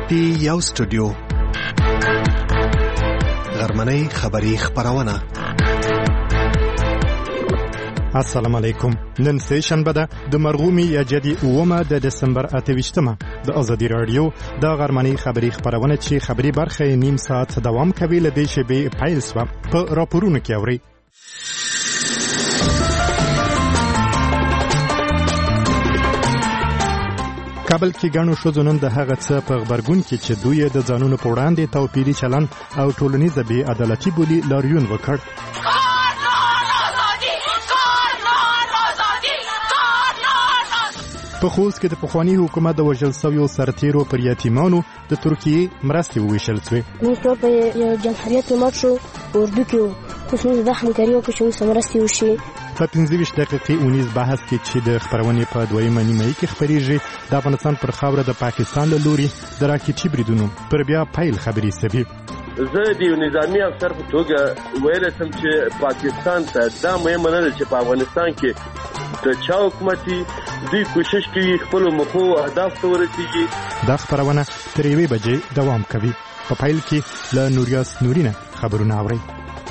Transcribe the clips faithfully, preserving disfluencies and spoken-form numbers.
پی یو سټوډیو غرمنۍ خبری خبرونه. السلام علیکم. نن سه شنبه ده د مرغومی یا جدي اومه د دسمبر اته ویشتمه د ازادي رادیو د غرمنۍ خبری خبرونه چې خبری برخه نیم ساعت دوام کوي له دې شبي پایل سو په راپورونو کې اوري. کابل کې غنو شو ځنن د هغه څه په خبرګون کې چې دوی د ځانونو په وړاندې توپیري چلن او ټولنیزه بې عدالتي بولی لاریون وکړ. په خوست کې د پخوانی حکومت د وژل شویو سرتیرو پر یتیمانو د ترکیې مرستې وویشل شوې. موږ ټول په یو جمهوریت کې مات شو، اردو کې اوس موږ د همکاري وکړو چې اوس مرستې وشي. په پنځه ویشت دقیقې اونیز بحث کې چې د خبرونې په دویمه نیمایي کې خبرېږي د افغانستان پر خاوره د پاکستان له لوري د راکټي بریدونو پر بیا پیل خبرې سوي. زه د یو نظامي افسر په توګه ویلی سم چې پاکستان ته دا مهمه نه ده چې په افغانستان کې د چا حکومتي دوی کوشش کوي خپلو مخو اهداف ته ورسېږي. دا خبرونه تر یوې بجې دوام کوي. په پیل کې له نوریاس نورینه خبرونه اورئ.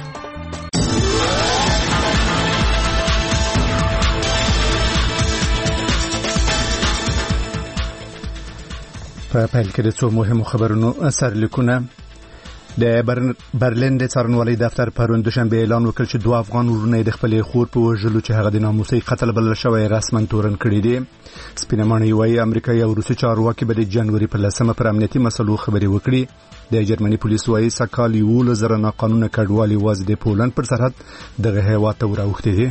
په پیل کې د څو مهمو خبرونو سرلیکونه. د برلین د څارنوالۍ دفتر پرون دوشنبه اعلان وکړ چې دوه افغان ورونه د خپلې خور په وژلو چې هغه د ناموسي قتل بلل شوی رسما تورن کړی دی. سپینه ماڼۍ وايي امریکایي او روسي چارواکي به د جنوري په لسمه پر امنیتي مسلو خبرې وکړي. د جرمني پولیس وايي سکهال یولس زره ناقانونه کډوالي واز د پولند پر سرحد دغه هیواد ته وراوښتي دي.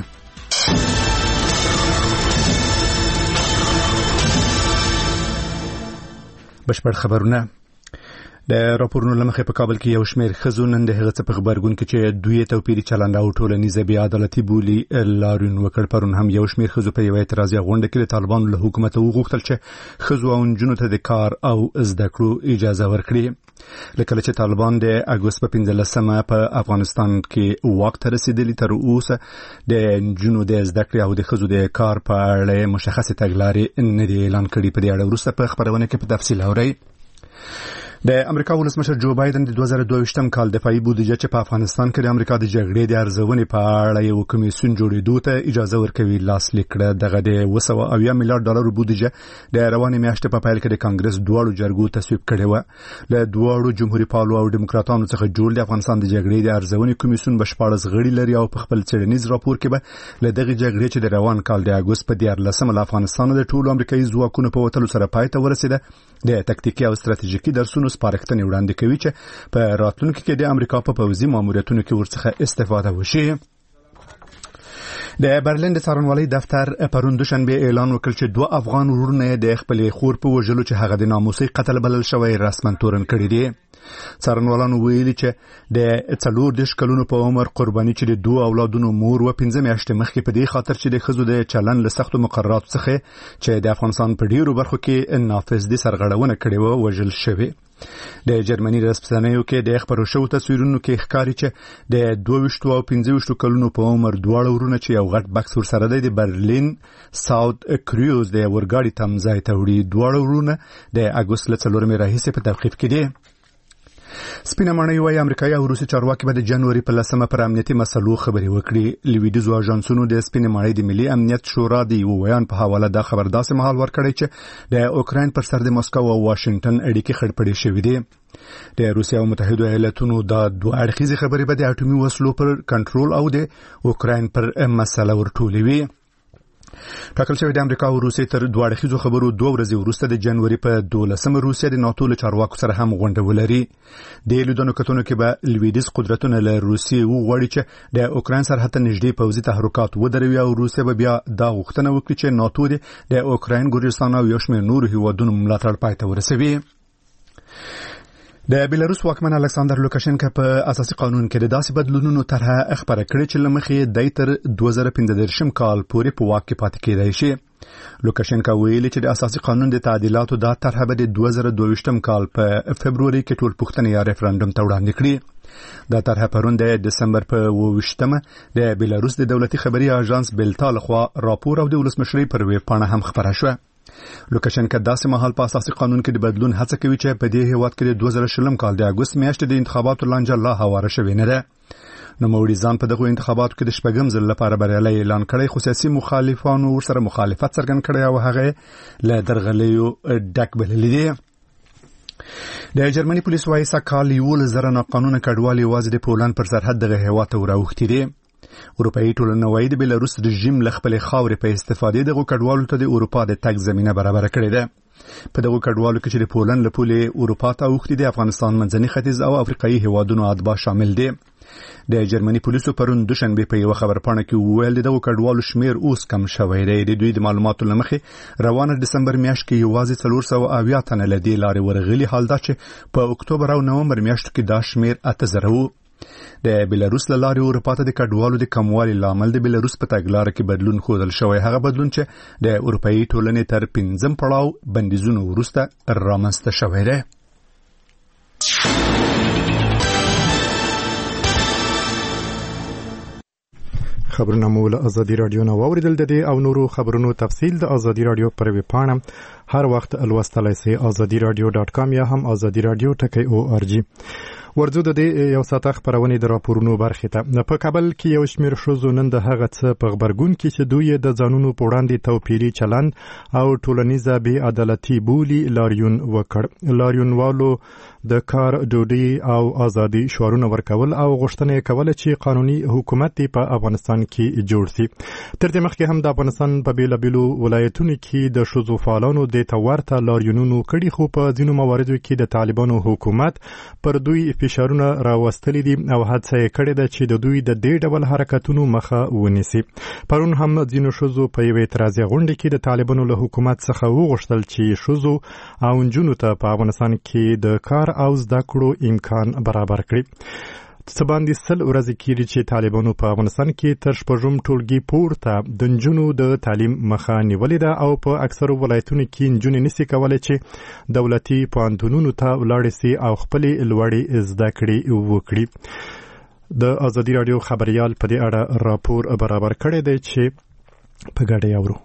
بشپړ خبرونه. د راپورونو لمخې په کابل کې یو شمېر ښځو نن د هغه څه په خبرګون کې چې دوی توپیري چلند او ټولنیزه بې عدالتي بولي لاریون وکړ. پرون هم یو شمېر ښځو په یوه اعتراضي غونډه کې د طالبانو له حکومته وغوښتل چې ښځو او نجونو ته د کار او زده کړو اجازه ورکړي. لکه چې طالبان د اګوست په پنځلسمه په افغانستان کې واک ته رسیدلي، تر اوسه د نجونو د زده کړې او د ښځو د کار په اړه مشخصې تګلارې نه دي اعلان کړي. په دې اړه وروسته په خبرونه کې په تفصیل اورئ. د امریکا ولسمشر جو بایدن د دوه زره دوه ویشتم کال دفاعي بودیجه چې په افغانستان کې د امریکا د جګړې د ارزونې په اړه یو کمیسیون جوړېدو ته اجازه ورکوي لاسلیک کړه. دغه د دوه سوه اویا میلیارډ ډالرو بودیجه د روانې میاشتې په پیل کې د کانګرس دواړو جرګو تصویب کړې وه. له دواړو جمهوریت پالو او دیموکراتانو څخه جوړ د افغانستان د جګړې د ارزونې کمیسیون به شپاړس غړي لري او په خپل څېړنیز راپور کې به له دغه جګړې چې د روان کال د اګوست په دیارلسمه له افغانستان د ټولو امریکایي ځواکونو په وتلو سره پای ته ورسېده د تکتیکي او ستراتیژیکي درسونو سپارښتنې وړاندې کوي چې په راتلونکي کې د امریکا په پوځي ماموریتونو کې ورڅخه استفاده وشي. د برلین د څارنوالۍ دفتر پرون دوشنبه اعلان وکړ چې دوه افغان ورونه د خپلې خور په وژلو چې هغه د ناموسي قتل بلل شوی رسما تورن کړی دی. څارنوالانو ویلي چې د څلور دېرش کلونو په عمر قرباني چې د دوه اولادونو مور و پنځه میاشتې مخکې په دې خاطر چې د ښځو د چلن له سختو مقرراتو څخه چې د افغانستان په ډیرو برخو کې نافذ دي سرغړونه کړې وه وژل شوې. د جرمني رسنیو کې د خبرو شوو تصویرونو کې ښکاري چې د دوه ویشتو او پنځه ویشتو کلونو په عمر دواړه ورونه چې یو غټ بکس ورسره دی د برلین ساوت کریوز د اورګاډي تمځای ته وړي. دواړه ورونه د اګوست له څلورمې راهیسې په توقیف کې دي. سپینه ماڼۍ وايي امریکایي او روسي چارواکي به د جنوري په لسمه پر امنیتي مسلو خبرې وکړي. لویدیځو اژانسونو د سپینې ماڼۍ د ملي امنیت شورا د یو بیان په حواله دا خبر داسې مهال ورکړی چې د اوکراین پر سر د مسکو او واشنگټن اړیکې خړپړې شوې دي. د روسیې او متحده ایالاتونو دا دوه اړخیزې خبرې به د اټومي وسلو پر کنټرول او د اوکراین پر مسله ورټولوي. ټاکل شوی د امریکا او روسیې تر دوه اړخیزو خبرو دوه ورځې وروسته د جنوري په دولسمه روسیه د ناتو له چارواکو سره هم غونډه ولري. د لیدنو کتنو کې به لویدیځ قدرتونه له روسیې وغواړي چې د اوکراین سرحد ته نږدې پوځي تحرکات ودروي او روسیه به بیا دا غوښتنه وکړي چې ناتو د اوکراین، ګورجستان او یو شمېر نورو هیوادونو ملاتړ پای ته ورسوي. د بیلاروس واکمن الکساندر لوکاشنکا په اساسي قانون کې د داسې بدلونونو طرحه خبره کړې چې لمخې د تر دوه زره پنځه دېرشم کال پورې په واک کې پاتې کېدای شي. لوکاشنکا ویلي چې د اساسي قانون د تعدیلاتو دا طرحه به د دوه زره دوه ویشتم کال په فبروري کې ټول پوښتنې یا ریفرندوم ته وړاندې کړي. دا طرحه پرون د دسمبر په اووه ویشتمه د بیلاروس د دولتي خبري اژانس بلتا لخوا راپور او د ولسمشرۍ پر ویب پاڼه هم خبره شوه. لوکاشنکا داسې مهال په اساسي قانون کې د بدلون هڅه کوي چې په دې هیواد کې د دوه زره شلم کال د اګوست میاشتې د انتخاباتو لانجه لا هواره شوې نه ده. نو موري ځان په دغه انتخاباتو کې د شپږم ځل لپاره بریالي اعلان کړی، خو سیاسي مخالفانو ورسره مخالفت څرګند کړی او هغه له درغلیو ډک بللی دی. د جرمني پولیس وايي سکهال یولس زره ناقانونه کډوال یوازې د پولند پر سرحد دغه هیواد ته وراوښتي دي. اروپایي ټولنه وايي د بیلاروس رژیم له خپلې خاورې په استفادې دغه کډوالو ته د اروپا د تګ زمینه برابر کړې ده. په دغه کډوالو کې چې د پولند له پولې اروپا ته اوښتي دي افغانستان، منځني ختیځ او افریقایي هیوادونو اتباع شامل دي. د جرمني پولیسو پرون دوشنبه په یو خبرپاڼه کې وویل دغه کډوالو شمیر اوس کم شوی دی. د دوی د معلوماتو لمخې روانه ډسمبر میاشت کې یوازې څلور سوه اویا تنه له دې لارې ورغلي، حال دا چې په اکتوبر او نومبر میاشتو کې دا شمیر اته زره و. د بیلاروس له لارې اروپا ته د کډوالو د کموالي لامل د بیلاروس په تګلاره کې بدلون ښودل شوی، هغه بدلون چې د اروپایي ټولنې تر پنځم پړاو بندیزونو وروسته رامنځته شوی دی. خبرونه مو له ازادي رادیو نه واوریدل. د دې او نورو خبرونو تفصیل د ازادي رادیو پر ویب پاڼه هر وخت لوستلای شئ ازادي رادیو ډاټ کام یا هم ازادي رادیو ټکی او ار جی. ورځو د دې یو ساعت خبرونه د راپورونو برخه ته. په کابل کې یو شمېر ښځو نن د هغه څه په خبرګون کې چې دوی د ځانونو په وړاندې توپیري چلند او ټولنیزه بې عدالتي بولي لاریون وکړ. لاریونوالو د کار، ډوډۍ او ازادي شعارونه ورکول او غوښتنه کوله چې قانوني حکومت په افغانستان کې جوړ شي. تر دې مخکې هم د افغانستان په بیلابیلو ولایتونو کې د ښځو فعالانو د تورته لاریونونو کړي، خو په ځینو مواردو کې د طالبانو حکومت پر دوی فشارونه راوستلي دي او هڅه یې کړې ده چې د دوی د دې ډول حرکتونو مخه ونیسي. پرون هم ځینو ښځو په یوې اعتراضي غونډه کې د طالبانو له حکومت څخه وغوښتل چې ښځو او نجونو ته په افغانستان کې د کار او زده کړو امکان برابر کړي. څه باندې سل ورځې کېږي چې طالبانو په افغانستان کې تر شپږم ټولګي پورته د نجونو د تعلیم مخه نیولې ده او په اکثرو ولایتونو کې نجونې نشي کولی چې دولتي پوهنتونونو ته ولاړې سي او خپلې لوړې زده کړې وکړي. د ازادي رادیو خبریال په دې اړه راپور برابر کړی دی چې په ګډه اورو.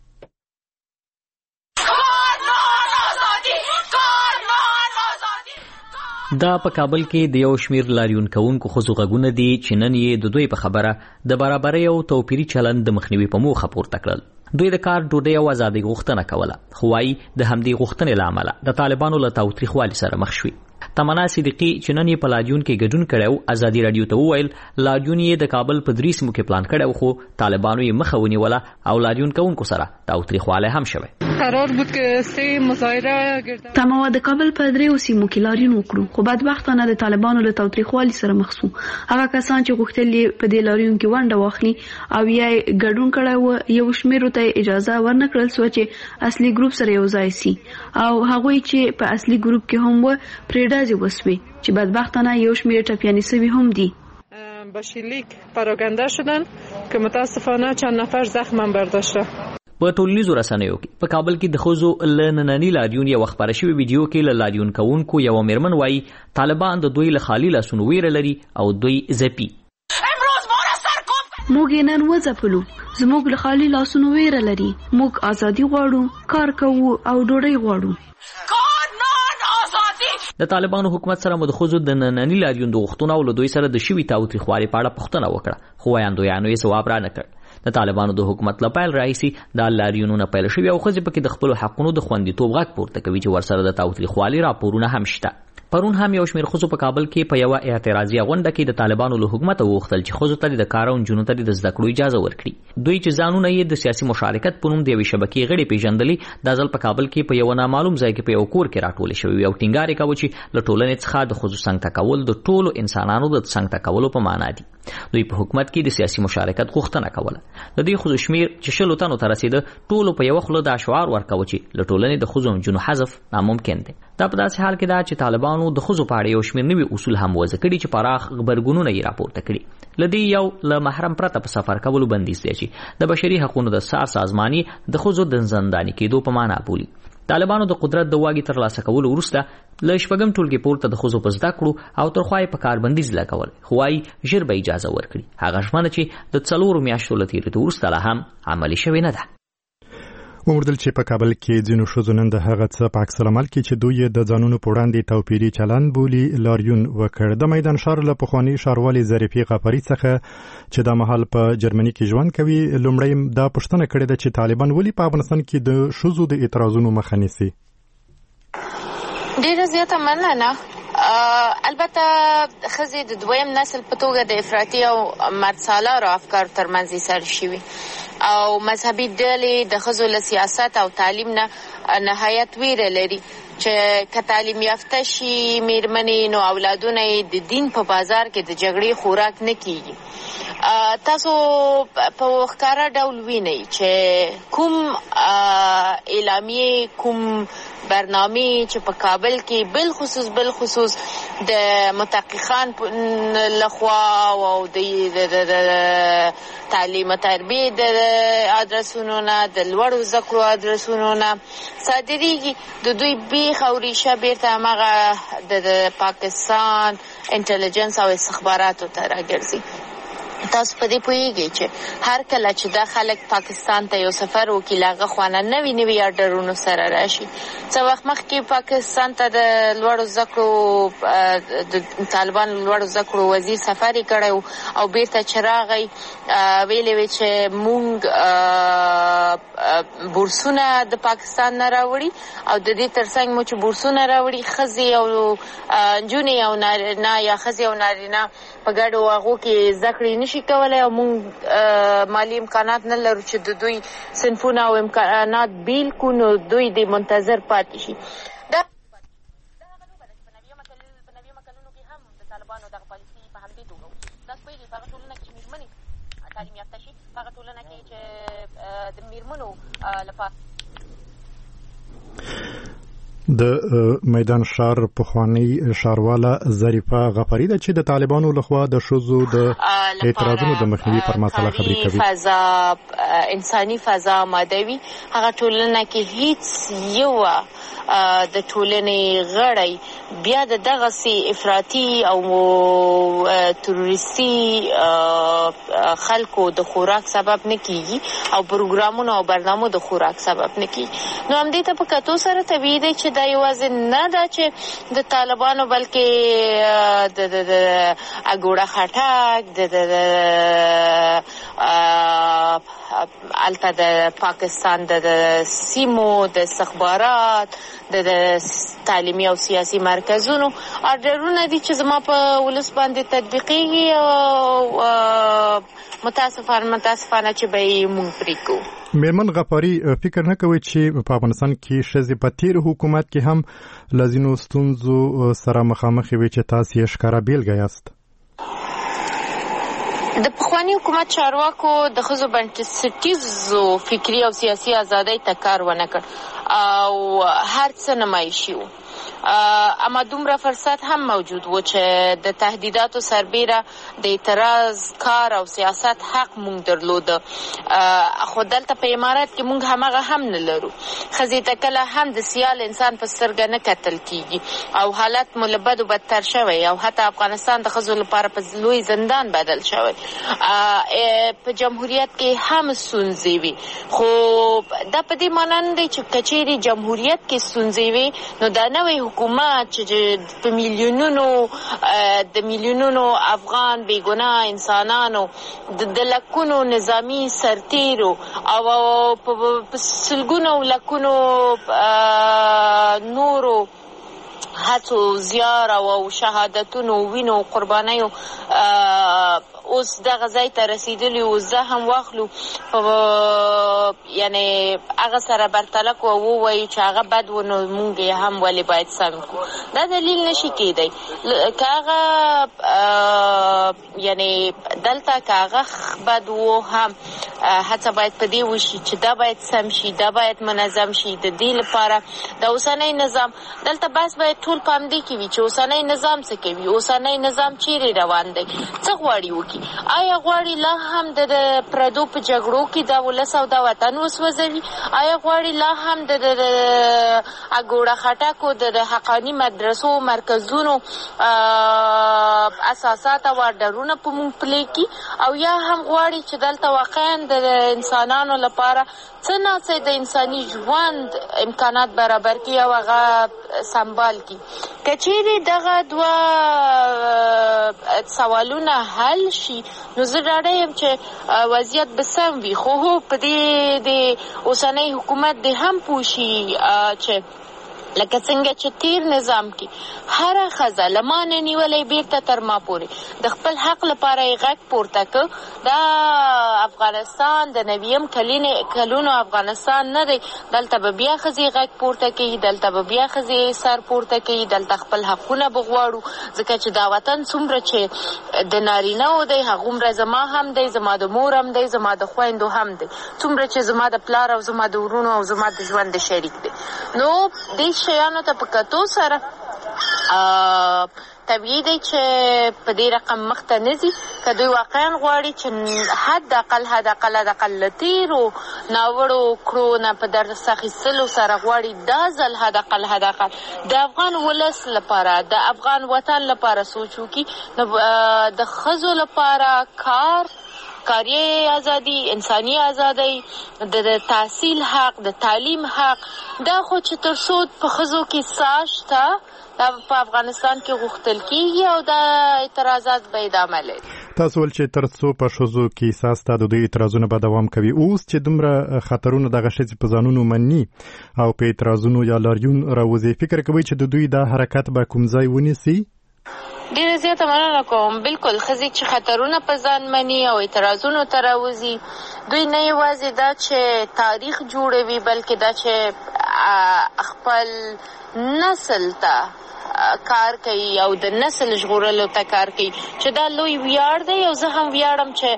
دا په کابل کې د یو شمیر لاریون کوونکو ښځو غږونه دي چې نن یې د دوی په خبره د برابرۍ او توپیري چلند د مخنیوي په موخه پورته کړل. دوی د کار، ډوډۍ او ازادۍ غوښتنه کوله، خو وايي د همدې غوښتنې له امله د طالبانو له تاوتریخوالي سره مخ شوي. تمنا صدیقي چې نن یې په لاریون کې ګډون کړی ازادي رادیو ته وویل لاریون یې د کابل په درې سیمو کې پلان کړی، خو طالبانو یې مخه ونیوله او لاریون کوونکو سره تاوتریخوالی هم شوی. قرار بود که سه مظاهره گرد تمام د کابل په دریو سیمو کې لاریون وکړو، خو بدبختانه د طالبانو له تاوتریخوالي سره مخ شو. هغه کسان چې غوښتل په دې لاریون کې ونډه واخلي او یې ګډون کړی و، یو شمېر ته اجازه ورنکړل شوه چې اصلي ګروپ سره یو ځای سي او هغوی چې په اصلي ګروپ کې هم و پرې ډزې وسوې چې بدبختانه یو شمېر ټپیانې سوي هم دي. با شلیک پراکنده شدن که متاسفانه چند نفر زخم هم برداشته. په ټولنیزو رسنیو کې په کابل کې د ښځو له ننني لاریون یوه خپره شوې ویډیو کې له لاریون کوونکو یوه میرمن وایي طالبان د دوی له خالي لاسونو ویره لري او دوی ځپي. موږ یې نن وځپلو، زموږ له خالي لاسونو ویره لري، موږ ازادي غواړو، کار کوو او ډوډۍ غواړو. د طالبانو حکومت سره مو د ښځو د ننني لاریون د غوښتنو او له دوی سره د شوي تاوتریخوالي په اړه پوښتنه وکړه، خو ویاندویانو یې ځواب را نه کړ. د طالبانو د حکومت له پیل راهیسې دا لاریونونه پیل شوي او ښځې پکې د خپلو حقونو د خوندیتوب غږ پورته کوي چې ورسره د تاوتریخوالي راپورونه هم شته. پرون هم یو شمېر ښځو په کابل کې په یوه اعتراضي غونډه کې د طالبانو له حکومته وغوښتل چې ښځو ته د کار او نجونو ته د زده کړو اجازه ورکړي. دوی چې ځانونه یې د سیاسي مشارکت په نوم د یوې شبکې غړي پیژندلي، دا ځل په کابل کې په یوه نامعلوم ځای کې په یو کور کې راټولې شوي او ټینګار یې کوه چې له ټولنې څخه د ښځو څنګ ته کول د ټولو انسانانو د څنګ ته کولو په معنا دي. دوی په حکومت کې د سیاسي مشارکت غوښتنه کوله. د دې ښځو شمېر چې شلو تنو ته رسېده، ټولو په یوه خوله دا شعار ورکوه چې له ټولنې د ښځو نجونو حذف ناممکن دی. دا په داسې حال کې ده چې طالبانو د ښځو په اړه یو شمېر نوي اصول هم وضع کړي چې پراخ غبرګونونه یې راپورته کړي. له دې یو له محرم پرته په سفر کولو بندیز دی چې د بشري حقونو د څار سازمان یې د ښځو د زنداني کېدو په معنا بولي. طالبانو د قدرت د واګې ترلاسه کولو وروسته له شپږم ټولګي پورته د ښځو په زده کړو او ترخوا یې په کار بندیز لګول، خو وايي ژر به اجازه ورکړي. هغه ژمنه چې د څلورو میاشتو له تېرېدو وروسته لا هم عملي شوې نه ده. وموردل چې په کابل کې ځینو ښځو نن د هغه څه په عکس العمل کې چې دوی د ځانونو په وړاندې توپیري چلند بولي لاریون وکړ. د میدان ښار له پخواني ښاروالي ظریفې غفاري څخه چې دا مهال په جرمني کې ژوند کوي لومړی دا پوښتنه کړې ده چې طالبان ولې په افغانستان کې د ښځو د اعتراضونو مخه نیسي. ډیره زیاته مننه. البته ښځې د دویم نسل په توګه د افراطي او مردسالارو افکارو ترمنځ ایسار شوي او مذهبي ډلې د ښځو له سیاست او تعلیم نه نهایت ویره لري چې که تعلیم یافته شي میرمنې نو اولادونه یې د دین په بازار کې د جګړې خوراک نه کیږي. تاسو په ښکاره ډول وینئ چې کوم اعلامیې کوم برنامه چې په کابل کې بل خصوص بل خصوص د متحققان لخوا او د تعلیم او تربیه د ادرسونو نه د لوړو زده کړو ادرسونو نه صادریږي د دوی بیخ او ریشه بیرته هماغه د پاکستان انټلیجنس او استخباراتو ته راګرځي. تاسو په دې پوهیږئ چې هر کله چې دا خلک پاکستان ته یو سفر وکړي هغه خوانه نوي نوي اډرونو سره راشي. څه وخت مخکې پاکستان ته د لوړو زده کړو د طالبان لوړو زده کړو وزیر سفر یې کړی او بیرته چې راغی ویلې وی چې مونږ بورسونه د پاکستان نه راوړي او د دې ترڅنګ مو چې بورسونه راوړي ښځې او نجونې او نارینه یا ښځې او نارینه په ګډو هغو کې زده کړې نشي کولی او موږ مالي امکانات نه لرو چې د دوی صنفونه او امکانات بیل کړو نو دوی د منتظر پاتې شي. دا هغه لوبه ده چې په نویو مکلونو کې هم د طالبانو دغه پالیسي په همدې توګه وه. تاسو پوهېږئ په هغه ټولنه کې چې مېرمنې تعلیم یافته شي په هغه ټولنه کې چې د مېرمنو لپاره د میدان ښار پخوانی ښارواله ظریفه غفاري ده چې د طالبانو لخوا د ښځو د اعتراضونو د مخنیوي پر مسله خبرې کوي. فضا انساني فضا مادوي هغه ټولنه کې هیڅ یو د ټولنې غړی بیا د دغسې افراطي او تروریستي خلکو د خوراک سبب نه کیږي او پروګرامونو او برنامو د خوراک سبب نه کیږي. نو همدې ته په کتو سره طبیعي دی چې دا یوازې نه ده چې د طالبانو بلکې د د اګوړه خټک د الته د پاکستان د سیمو د استخبارات د تعلیمي او سیاسي مرکزونو اډرونه دي چې زما په ولس باندې تطبیقېږي او متاسفانه متاسفانه چې به یې مونږ پرې کوو. میرمن غفاري فکر نه کوي چې په افغانستان کې ښځې په تیر حکومت کې هم له ځینو ستونزو سره مخامخ وي چې تاسو یې ښکاره بیلګه یاست؟ د پخواني حکومت چارواکو د ښځو بنسټیزو فکري او سیاسي ازادۍ ته کار ونه کړ او هر څه نمایشي وو. اما دومره فرصت هم موجود و چې د تهدیداتو سربیره د اعتراض کار او سیاست حق مونږ درلوده، خو دلته په امارات کې مونږ همغه هم نه لرو. ښځې ته کله هم د سیال انسان په سترګه نه کتل کیږي او حالت مو له بدو بدتر شوی او حتی افغانستان د ښځو لپاره په لوی زندان بدل شوی. په جمهوریت کې هم ستونزې وي، خو دا په دې معنا نه دی چې کچېرې جمهوریت کې ستونزې وي نو دا نوی حکومت چې په میلیونونو د میلیونونو افغان بیګناه انسانانو د لکونو نظامی سرتیرو او په سلګونو لکونو نورو هڅو زیار او شهادتونو وینو قربانیو اوس دغه ځای ته رسیدلی او زه هم واخلو یعنی هغه سره برتلک و ووایي چې هغه بد و نو مونږ یې هم ولې باید سم کړو. دا دلیل نشي کېدی که هغه یعنی دلته که هغه بد و هم هڅه باید په دې وشي چې دا باید سم شي، دا باید منظم شي. د دې لپاره د اوسنی نظام دلته بس باید ټول په همدې کې وي چې اوسنی نظام څه کوي، اوسنی نظام چیرې روان دی، څه غواړي وکړي. کی. آیا غواړي لا هم د پردو په جګړو کې د ولس او د وطن وسوځوي؟ آیا غواړي لا هم د اګوړه خټکو د حقاني مدرسو مرکزونو اساسات او ډرونه په مونږ پلي کی؟ او یا هم غواړي چې دلته واقعا د انسانانو لپاره څه ناڅه د انساني ژوند امکانات برابر کی او هغه سمبال کی؟ کچېرې دغه دوه سوالونه حل شي نو زه ډاډه یم چې وضعیت به سم وي. خو هو په دې د اوسنۍ حکومت د هم پوښي چې لکه څنګه چې تیر نظام کې هر ښځه له ما نه نیولې بیرته تر ما پورې د خپل حق لپاره یې غږ پورته کړ. دا افغانستان د نویم کلونو افغانستان نه دی. دلته به بیا ښځې غږ پورته کوي، دلته به بیا ښځې سر پورته کوي، دلته خپل حقونه به غواړو، ځکه چې دا وطن څومره چې د نارینهو دی هغومره زما هم دی، زما د مور هم دی، زما د خویندو هم دی، څومره چې زما د پلار او زما د ورونو او زما د ژوند شریک دی. نو دې شیانو ته په کتو سره طبیعي دی چې په دې رقم مخته نه ځي. که دوی واقعا غواړي چې حد اقل حد اقل حد اقل له تېرو ناوړو کړو نه په درس اخیستلو سره غواړي دا ځل حد اقل حد اقل د افغان ولس لپاره د افغان وطن لپاره سوچ وکړي. نو د ښځو لپاره کار کاری ازادي، انساني ازادي، د تحصیل حق، د تعلیم حق، دا خو چې تر څو په ښځو کې ساشته دا په افغانستان کې غوښتل کیږي او دا اعتراضات به ادامه لري. تاسو ول چې تر څو په ښځو کې ساسته د دوی اعتراضونه به دوام کوي. اوس چې دومره خطرونه دغه ښځې په ځانونو مني او په اعتراضونو یا لاریون راوځي، فکر کوي چې د دوی دا حرکت به کوم ځای ونیسي؟ ډیره زیاته مننه کوم. بالکل ښځې چې خطرونه په ځان مني او اعتراضونو ته راوځي، دوی نه یوازې دا چې تاریخ جوړوي بلکې دا چې خپل نسل ته کار کوي او د نسل ژغورلو ته کار کوي، چې دا لوی ویاړ دی. او زه هم ویاړم چې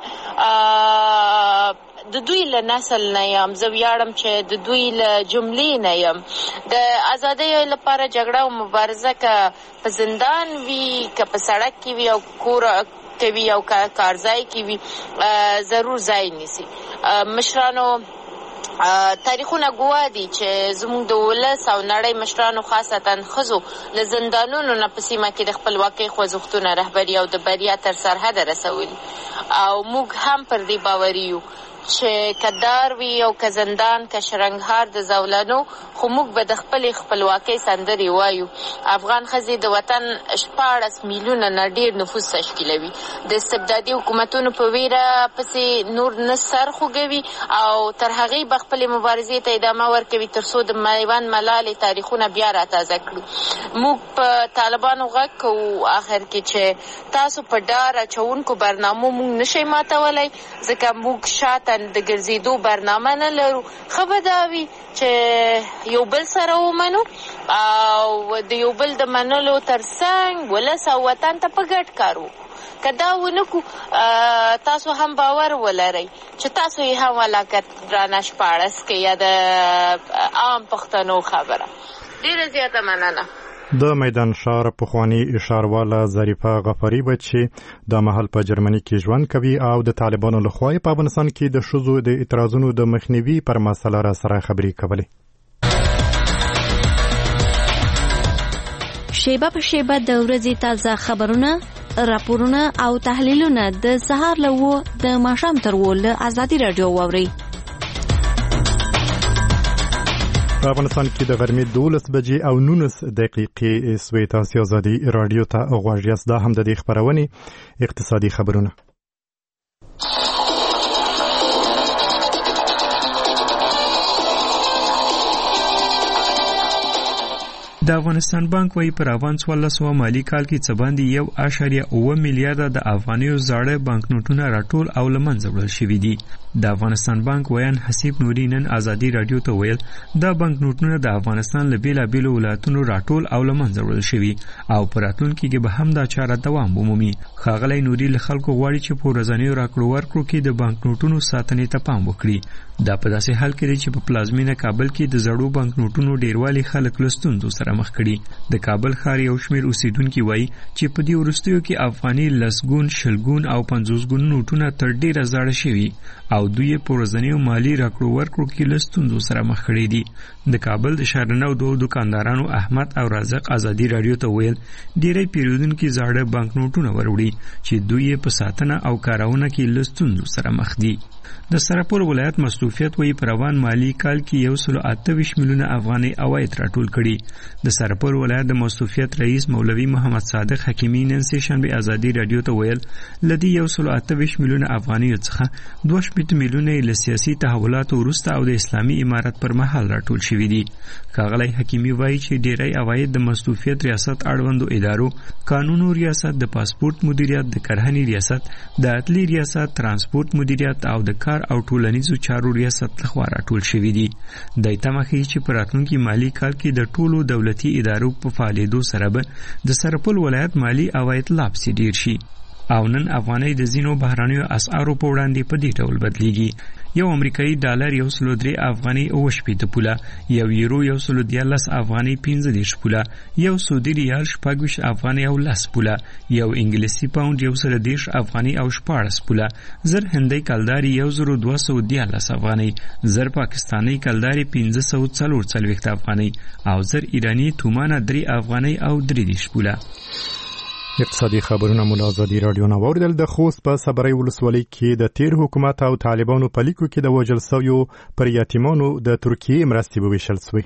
د دوی له نسل نه یم، زه ویاړم چې د دوی له جملې نه یم. د ازادۍ لپاره جګړه او مبارزه که په زندان وي، که په سړک کې وي او کور کې وي او کارځای کې وي، ضرور ځای نیسي. مشرانو تاریخونه ګواه دي چې زموږ د ولس او نړۍ مشرانو خاصتا ښځو له زندانونو نه په سیمه کې د خپلواکۍ خوځښتونه رهبري او د بریا تر سرحده رسولي. او موږ هم پر دې باوري یو چې که دار وي او که زندان که شرنګهار د زولنو، خو موږ به د خپلې خپلواکۍ سندرې وایو. افغان ښځې د وطن شپاړس میلیونه نه ډېر نفوس تشکیلوي. د استبدادي حکومتونو په ویره پسې نور نه سر خوږوي او تر هغې به خپلې مبارزې ته ادامه ورکوي تر څو د میوند ملالې تاریخونه بیا راتازه کړو. موږ په طالبانو غږ کوو آخر کې چې تاسو په ډار اچوونکو برنامو موږ نشئ ماتولی، ځکه موږ شاته د ګرځېدو برنامه نه لرو. ښه به دا وي چې یو بل سره ومنو او د یو بل د منلو تر څنګ ولس او وطن ته په ګډ کار وکړو. که دا ونه کړو تاسو هم باور ولرئ چې تاسو یې هم ولاکت رانه شپاړس کې یا د عام پښتنو خبره. ډېره زیاته مننه. د میدان ښار پخوانی اشارواله ظریفه غفاری به چې د مهال په جرمني کې ژوند کوي او د طالبانو لخوا په افغانستان کې د ښځو د اعتراضونو د مخنیوي پر مسله را سره خبرې کولې. شیبه په شیبه د ورځې تازه خبرونه، راپورونه او تحلیلونه د سهار له و د ماښام تر و له ازادي رادیو واورئ. په افغانستان کې د غرمې دولس بجې او نولس دقیقې سوی تاسو ازادي رادیو ته غواړئ. دا هم د دې خبرونه اقتصادي خبرونه. د افغانستان بانک وايي پر روان څوارلس سوه مالي کال کې څه باندې یو اعشاریه اوه میلیارډه د افغانیو زاړه بانکنوټونه راټول او له منځه وړل شوي دي. د افغانستان بانک ویان حسیب نوري نن ازادي رادیو ته ویل دا بانک نوټونه د افغانستان له بیلابیلو ولایتونو راټول او له منځه وړل شوي او په راتلونکي کې به هم دا چاره دوام ومومي. ښاغلی نوري له خلکو غواړي چې په ورځنیو راکړو ورکړو کې د بانک نوټونو ساتنې ته پام وکړي. دا په داسې حال کې دی چې په پلازمینه کابل کې د زړو بانک نوټونو ډیروالي خلک له ستونزو سره مخ کړي. د کابل ښار یو شمېر اوسیدونکي وایي چې په دې وروستیو کې افغاني لسګون شلګون او پنځوسګون نوټونه تر ډیره زاړه شوي او دوی په ورځنیو مالي راکړو ورکړو کې له ستونزو سره مخ کړي دي. د کابل د شهرنو دوه دکاندارانو احمد او رازق ازادي رادیو ته ویل ډیری پیرودونکي زاړه بانک نوټونه وروړي چې دوی په ساتنه او کارونه کې له ستونزو سره مخ دي. د سرپور ولایت مصروفیت وی په روان مالی کال کې یو سل اته ویشت میلیونه افغاني عواید راټول کړي. د سرپور ولایت د مصروفیت رئیس مولوي محمد صادق حکیمی نن سه شنبه ازادي رادیو ته ویل لدی یو سل اته ویشت میلیونه افغاني څخه دوه شپږ میلیونه له سیاسي تحولاتو وروسته او د اسلامي امارت پر مهال راټول شوي دي. ښاغلی حکیمی وایي چې ډیری عواید د مصروفیت ریاست اړوندو ادارو قانونو ریاست د پاسپورت مدیریت د کرهنې ریاست د عدلي ریاست ترانسپورت مدیریت او د کار او ټولنیزو چارو ریاست لخوا راټول شوي دي. د تمخې چې په راتلونکي مالی کال کې د ټولو دولتي ادارو په فعالیدو سره به د سرپل ولایت مالی عواید لا پسې ډیر شي او نن افغانۍ د ځینو بهرنیو اسعارو په وړاندې په دې ډول بدلیږي. یو امریکایي ډالر یو سل درې افغاني اوه شپېته پوله، یو یورو یو سل دیارلس افغاني پنځه دېرش پوله، یو سعودي ریال شپږ ویشت افغاني او لس پوله، یو انګلیسي پاونډ یو سل دېرش افغاني او شپاړس پوله، زر هندۍ کلداري یو زر دوه سوه دیارلس افغاني، زر پاکستاني کلداري پنځه سوه څلور څلوېښت افغاني او زر ایراني تومانه درې افغاني او درې دېرش پوله. اقتصادي خبرونه مو له ازادي راډیو نه واورېدل. د خوست په صبرۍ ولسوالۍ کې د تیر حکومت او طالبانو په لیکو کې د وژل سویو پر یتیمانو د ترکیې مرستې وویشل سوې.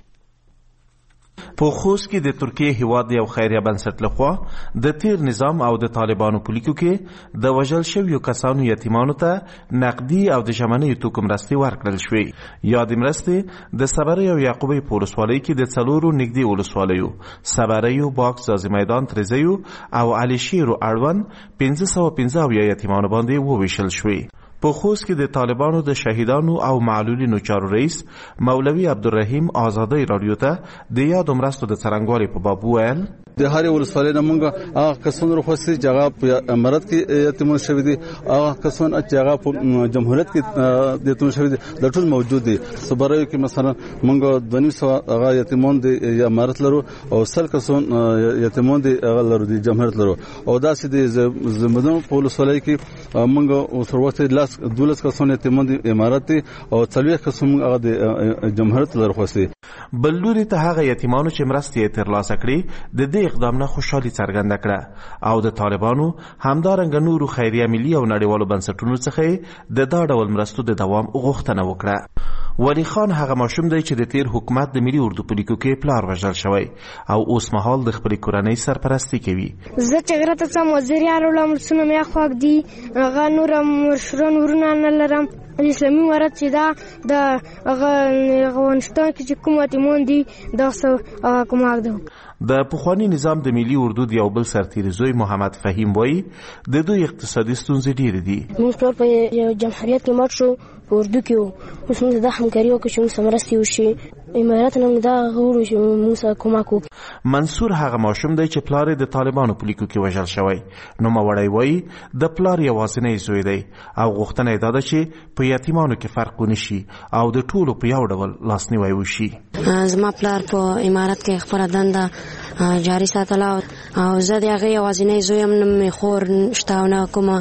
په خوست کې د ترکیې هیواد یو خیریه بنسټ لخوا د تیر نظام او د طالبانو په لیکو کې د وژل شویو کسانو یتیمانو ته نقدي او د ژمنیو توکو مرستې ورکړل شوې. یادې مرستې د صبرۍ او یعقوبۍ په ولسوالۍ کې د څلورو نږدې ولسوالیو صبرۍ، باک، ځاځي میدان، تریزیو او علي شیرو اړوند پنځه سوه پنځه اویا یتیمانو باندې وویشل شوې. په خوست کې د طالبانو د شهیدانو او معلولینو چارو رئیس مولوي عبدالرحیم ازادي رادیو ته د یادو مرستو د څرنګوالي په باب وویل د هرې ولسوالۍ نه موږ هغه کسان راخوستي چې هغه په امارت کې یتیمان شوي دي، هغه کسان چې هغه په جمهوریت کې یتیمان شوي دي دا ټول موجود دي. صبرۍ کې مثلا موږ دوه نیم سوه هغه یتیمان دي یا امارت لرو او سل کسان یتیمان دي هغه لرو دي جمهوریت لرو او داسې د زمدن په ولسوالۍ کې موږ سر وخت لاس دولس کسان یتیمان دي امارت دي او څلوېښت کسان هغه د جمهوریت لرو خوستي. بل لوري ته هغه یتیمانو چې مرستې ترلاسه کړي د دې اقدام نه خوشحالي څرګنده کړه او د طالبانو همدارنګه نورو خیریه ملي او نړیوالو بنسټونو څخه د دا ډول مرستو د دوام غوښتنه وکړه. ولی خان هغه ماشوم دی چې د تیر حکومت د ملي اردو په لیکو کې پلار وژل شوی او اوس مهال د خپلې کورنۍ سرپرستي کوي. زه چې غره ته ځم وزیر یارو لمسونه مې خوښ دي، هغه نور مشران ورونه نه لرم. اسلامي امارت چې دا د افغانستان کې چې کوم یتیمان دي دا څه کومک ده. د پخوانی نظام د ملي اردو د یو بل سرتیری زوی محمد فهیم وایي د دوی اقتصادي ستونزې ډېرې دي. موږ ټول په جمهوریت کې مات شو، په اردو کې وو، اوس موږ دا همکاري وکړو چې موږ سره مرستې وشي. امارت نه موږ دا غواړو چې موږ سره کومک وکړي. منصور هغه ماشوم دی چې پلار یې د طالبانو په لیکو کې وژل شوی. نوموړی وایي د پلار یوازینی زوی دی او غوښتنه یې دا ده چې په یتیمانو کې فرق ونه شي او د ټولو په یو ډول لاسنیوی وشي. زما پلار په امارت کې خپله دنده جاری ساتله او زه د هغې یوازینی زوی یم، نه مې خور شته او نه کومه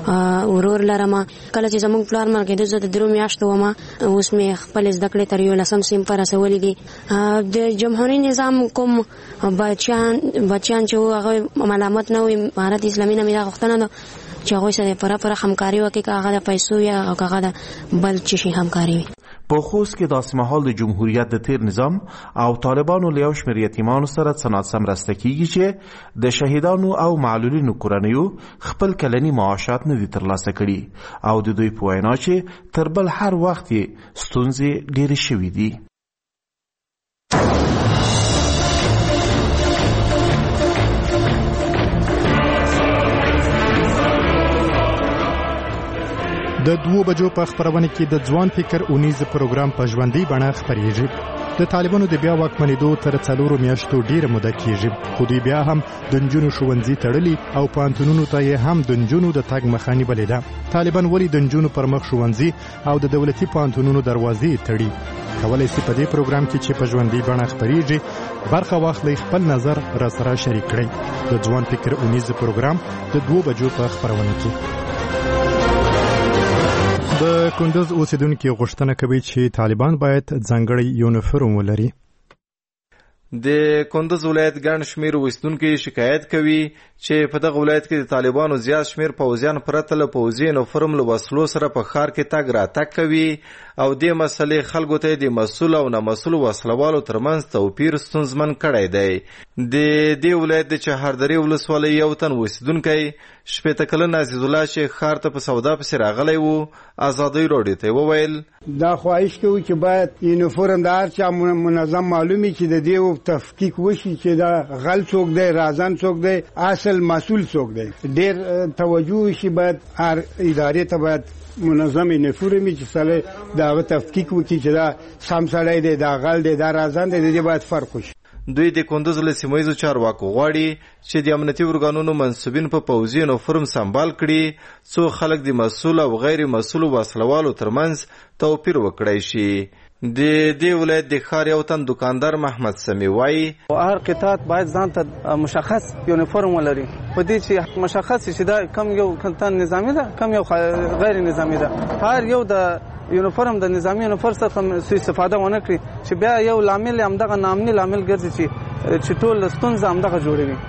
ورور لرم. کله چې زموږ پلار مړ کېده زه د درو میاشتو ومه، اوس مې خپلې زده کړې تر یولسم صنف رسولي دي. د جمهوري نظام کوم بچیان بچیان چې وو هغه ملامت نه وي. امارت اسلامي نه مې دا غوښتنه ده چې هغوی سره پوره پوره همکاري وکړي، که هغه د پیسو یا او که هغه د بل څه شي همکاري وي. په خوست کې داسې مهال د جمهوریت د تیر نظام او طالبانو له یو شمېر یتیمانو سره څه ناڅه مرسته کیږي چې د شهیدانو او معلولینو کورنیو خپل کلني معاشات نه دي ترلاسه کړي او د دوی په وینا چې تر بل هر وخت یې ستونزې ډېرې شوي دي. د دوه بجو په خبرونه کې د ځوان فکر اونیز پروګرام په ژوندۍ بڼه خبرېږي. د طالبانو د بیا واکمنېدو تر څلورو میاشتو ډیره موده کېږي، خو دوی بیا هم د نجونو ښوونځي تړلي او پوهنتونونو ته یې هم د نجونو د تګ مخه نیولې ده. طالبان ولې د نجونو پر مخ ښوونځي او د دولتي پوهنتونونو دروازې تړي؟ کولای شي په دې پروګرام کې چې په ژوندۍ بڼه خبرېږي برخه واخلئ، خپل نظر را سره شریک کړئ. د ځوان فکر اونیز پروګرام د دوه بجو په خبرونه کې. د کندز اوسیدونکو غوښتنه کوي چې طالبان باید ځانګړی یونیفورم ولري. د کندز ولایت ګڼ شمیر اوسیدونکو شکایت کوي چې په دغه ولایت کې د طالبانو زیات شمیر پوځیان پرته له پوځي یونیفورم له وسلو سره په ښار کې تګ راتګ کوي او دې مسلې خلکو ته د مسؤل او نامسؤل وسلوالو ترمنځ توپیر ستونزمن کړی دی. د دې ولایت د چهاردرې ولسوالۍ یو تن اوسیدونکی شپېته کلن عزیز الله چې ښار ته په سودا پسې راغلی و ازادۍ راډیو ته وویل دا خواهش کوي چې باید یونیفورم د هر چا منظم معلومي چې د دې تفکیک وشي چې دا غل څوک دی، رازن څوک دی، اصل مسؤل څوک دی. ډېر توجه شي باید هر ادارې ته باید منظم یونیفورم چې سره دا تفکیک وکړي چې دا سم سړی دی، دا غل دی، دا رازن دی، د دې باید فرق وشي. دوی د کندز له سیمه ییزو چارواکو غواړي چې د امنیتي ارګانونو منصوبین په پوځي یونیفورم سمبال کړي څو خلک د مسؤل او غیر مسؤل وسلوالو ترمنځ توپیر وکړی شي. د دې ولایت د ښار یو تن دکاندار محمد سمی وایي هر قطاعت باید ځان ته مشخص یونیفورم ولري، په دې چې مشخص شي دا کم یو کلتن نظامی ده، کم یو غیر نظامی ده. هر یو د یونیفورم د نظامی یونیفورم څخه سوء استفاده ونه کړي چې بیا یو لامل همدغه نامني لامل ګرځي چې چې ټول ستونزه همدغه جوړوي.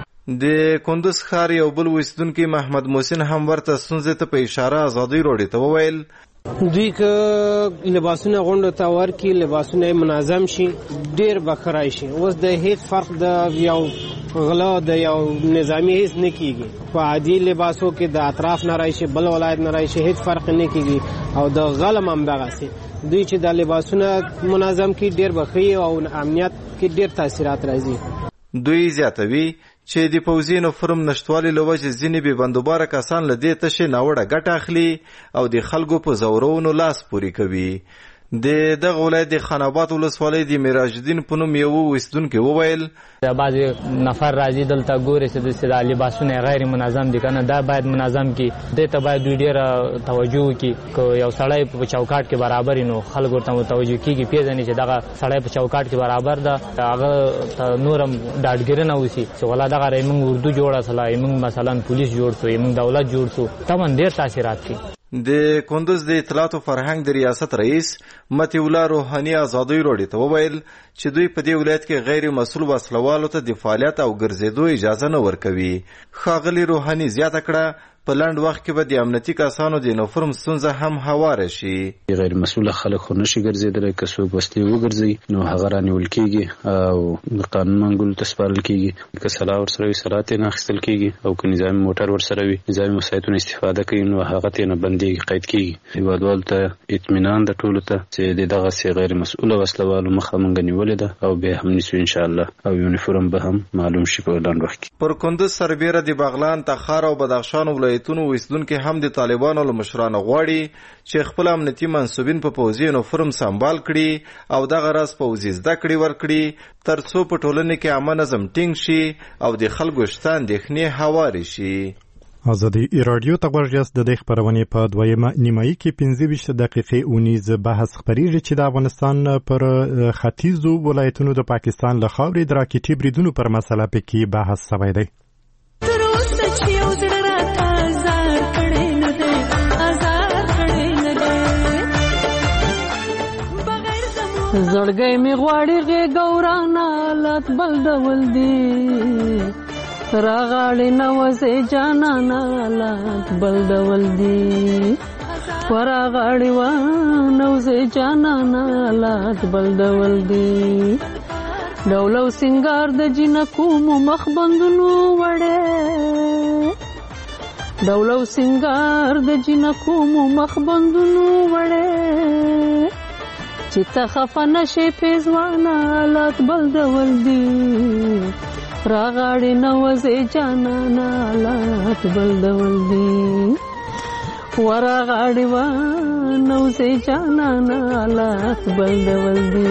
د کندز ښار یو بل اوسیدونکی محمد محسن هم ورته ستونزې ته په اشاره ازادۍ راډیو ته وویل دوی که لباسونه غونډو ته ورکړي، لباسونه منظم شي، ډېر به ښه راشي. اوس د هیڅ فرق د یو غلا د یو نظامی هیڅ نه کیږي. په عادي لباسو کې د اطراف نه راشي، بل ولایت نه راشي، هیڅ فرق نه کیږي. او د غلم هم دغسې دوی چې د لباسونه منظم کړي ډېر به ښه او امنیت کې ډېر تاثیرات راځي. دوی زیاتوي چې د پوځي یونیفورم نشتوالي له وجې ځینې بې بندوباره کسان له دې تشې ناوړه ګټه اخلي او د خلکو په ځورونو لاس پورې کوي. د دغه ولایت د خان آباد ولسوالۍ د میراج الدین په نوم یو اوسیدونکی وویل بعضې نفر راځي دلته ګوري چې داسې دا لباسونه غیر منظم دي که نه، دا باید منظم کړي. دې ته باید دوی ډېره توجه وکړي. که یو سړی په چوکاټ کې برابر وي نو خلک ورته متوجه کېږي، پېژني چې دغه سړی په چوکاټ کې برابر ده، هغه ته نور هم ډاډګیرنه وشي چې والله دغه رایې موږ اردو جوړه سله، موږ مثلا پولیس جوړ سو، موږ دولت جوړ سو. طبعا ډېر تاثیرات کوي. د کندز د اطلاعاتو فرهنګ د ریاست رئیس متی الله روحاني ازادۍ راډیو ته وویل چې دوی په دې ولایت کې غیر مسؤل وسلوالو ته د فعالیت او ګرځېدو اجازه نه ورکوي. ښاغلي روحاني زیاته کړه په لنډ وخت کې به د امنیتي کسانو د یونیفورم ستونزه هم هواره شي. غیر مسؤل خلک خو نشي ګرځېدلی، که څوک وسلې وګرځي نو هغه رانیول کېږي او د قانون منګولو ته سپارل کېږي. که سلاح ورسره وي سلاح ترې نه اخیستل کېږي او که نظامي موټر ورسره وي نظامي وسایطونه استفاده کوي نو هغه ترې نه بندېږي، قید کېږي. هېوادوالو ته اطمینان د ټولو ته چې د دغسې غیر مسؤله وسلوالو مخه موږ نیولې ده او بیا هم نیسو انشاءالله او یونیفورم به هم معلوم شي په لنډ وخت کې. پر کندز سربیره د بغلان، تخار او بدخشان ولایتونو اوسیدونکي هم د طالبانو له مشرانو غواړي چې خپل امنیتي منصوبین په پوځي یونیفورم سمبال کړي او دغه راز پوځي زده کړې ورکړي تر څو په ټولنه کې امن نظم ټینګ شي او د خلکو شته اندېښنې هوارې شي. ازادي رادیو ته ورجاست د دې خبرونې په دویمه نیمایي کې پنځه ویشت دقیقې اونیز بحث خبرېږي چې د افغانستان پر ختیځو ولایتونو د پاکستان له خاورې د راکټي بریدونو پر مسله پکې بحث شوی دی. زړګی می غواړي غېږورانه لات بل ډول دی راغاړې نوځې جانانه لات بل ډول دی وراغاړې و نوځې جانانه لات بل ډول دی ډولو سنگار د جنکو مو مخ بندونو وړې ډولو سنگار د جنکو مو مخ بندونو وړې چې ته خفه نشې پیزوانه حالات بل ډول دي راغاړې نوځې جانانه حالات بل ډول دي ورغاړي و نو سي جانانا لات بل ډول دي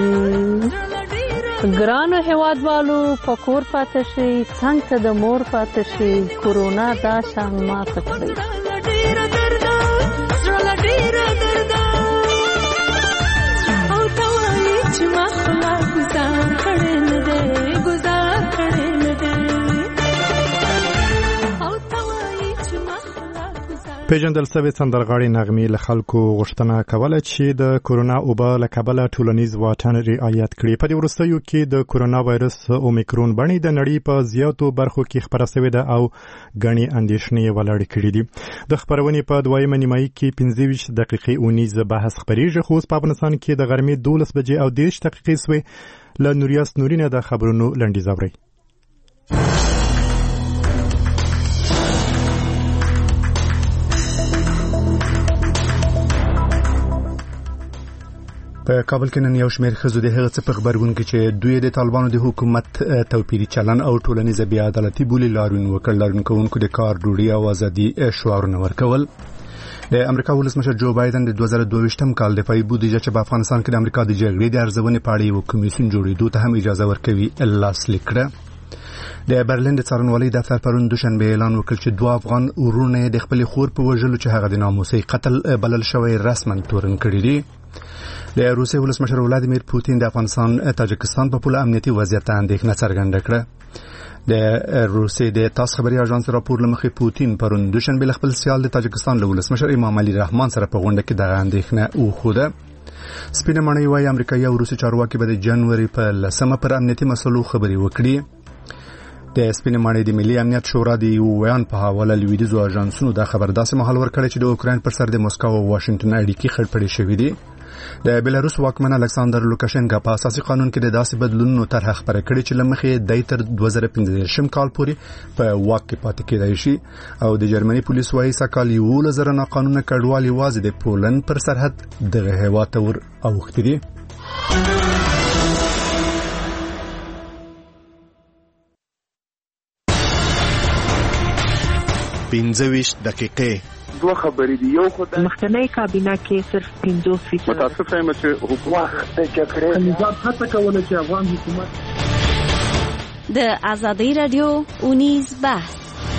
ګرانو هیوادوالو پکور پاتې شي څنګه د مور پاتې شي کورونا دا شان مات کړی ډیر درد زړه ډیر درد او توای چې ما خلا گزار کړي نه دي گزار کړي نه دي او توای چې ما پیژندل سوي سندرغاړي نغمې له خلکو غوښتنه کوله چې د کورونا وبا له کبله ټولنیز واټن رعایت کړي. په دې وروستیو کې د کورونا وایرس اومیکرون بڼې د نړۍ په زیاتو برخو کې خپره شوې ده او ګڼې اندېښنې ولاړې کړي دي. د خپرونې په دویمه نیمایي کې پنځه ویشت دقیقې اونیز بحث خپرېږي، خو اوس په افغانستان کې د غرمې دولس بجې او دېرش دقیقې سوې. له نوریاس نورینه د خبرونو لنډیز اورئ. په کابل کې نن یو شمېر ښځو د هغه څه په خبرګون کې چې دوی د طالبانو د حکومت توپیري چلن او ټولنیزه بې عدالتي بولي لاریون وکړ. لاریون کوونکو د کار ډوډۍ او ازادي شعارونه ورکول. د امریکا ولسمشر جو بایدن د دوه زره دوه ویشتم کال دفاعي بودیجه چې په افغانستان کې د امریکا د جګړې د ارزونې په اړه یو کمیسیون جوړېدو ته هم اجازه ورکوي لاسلیک کړه. د برلین د څارنوالۍ دفتر پرون دوشنبه اعلان وکړ چې دوه افغان ورونه د خپل خور په وژلو چې هغه د ناموسي قتل بلل شوی رسما تورن کړی دی. د روسیې ولسمشر ولادیمیر پوتین د افغانستان تاجکستان په پوله امنیتي وضعیت ته اندېښنه څرګنده کړه. د روسیې د تاس خبري اژانس راپور لمخې پوتین پرون دوشنبه خپل سیال د تاجکستان له ولسمشر امام علي رحمان سره په غونډه کې دغه اندېښنه وښوده. سپینه ماڼۍ وايي امریکایي او روسي چارواکي به د جنوري په لسمه پر امنیتي مسلو خبري وکړي. د سپینه ماڼۍ د ملي امنیت شورا د یو بیان په حواله لویدیځو اژانسونو دا خبر داسې مهال ورکړی چې د اوکراین پر سر د مسکو او واشنگټن اړیکې خړپړې شوې دي. د بیلاروس واکمن الکساندر لوکاشنکا په اساسي قانون کې د داسې بدلونونو طرح خبره کړې چې لمخې د تر دوه زره پنځه کال پورې په واک کې پاتې کېدای شي. او د جرمني پولیس وايي سکهال یو زره ناقانونه کډوال یوازې د پولند پر سرحد دغه هیواد ته ور اوښتي دي. پنځه ویشت دقیقې دوه خبرې دي. یو خدای مخکنی کابینه کې صرف پنځوس فیصد متاسفه یم چې حکومت د جګړې نظام هڅه کوله چې افغان حکومت د ازادي رادیو اونیز بحث.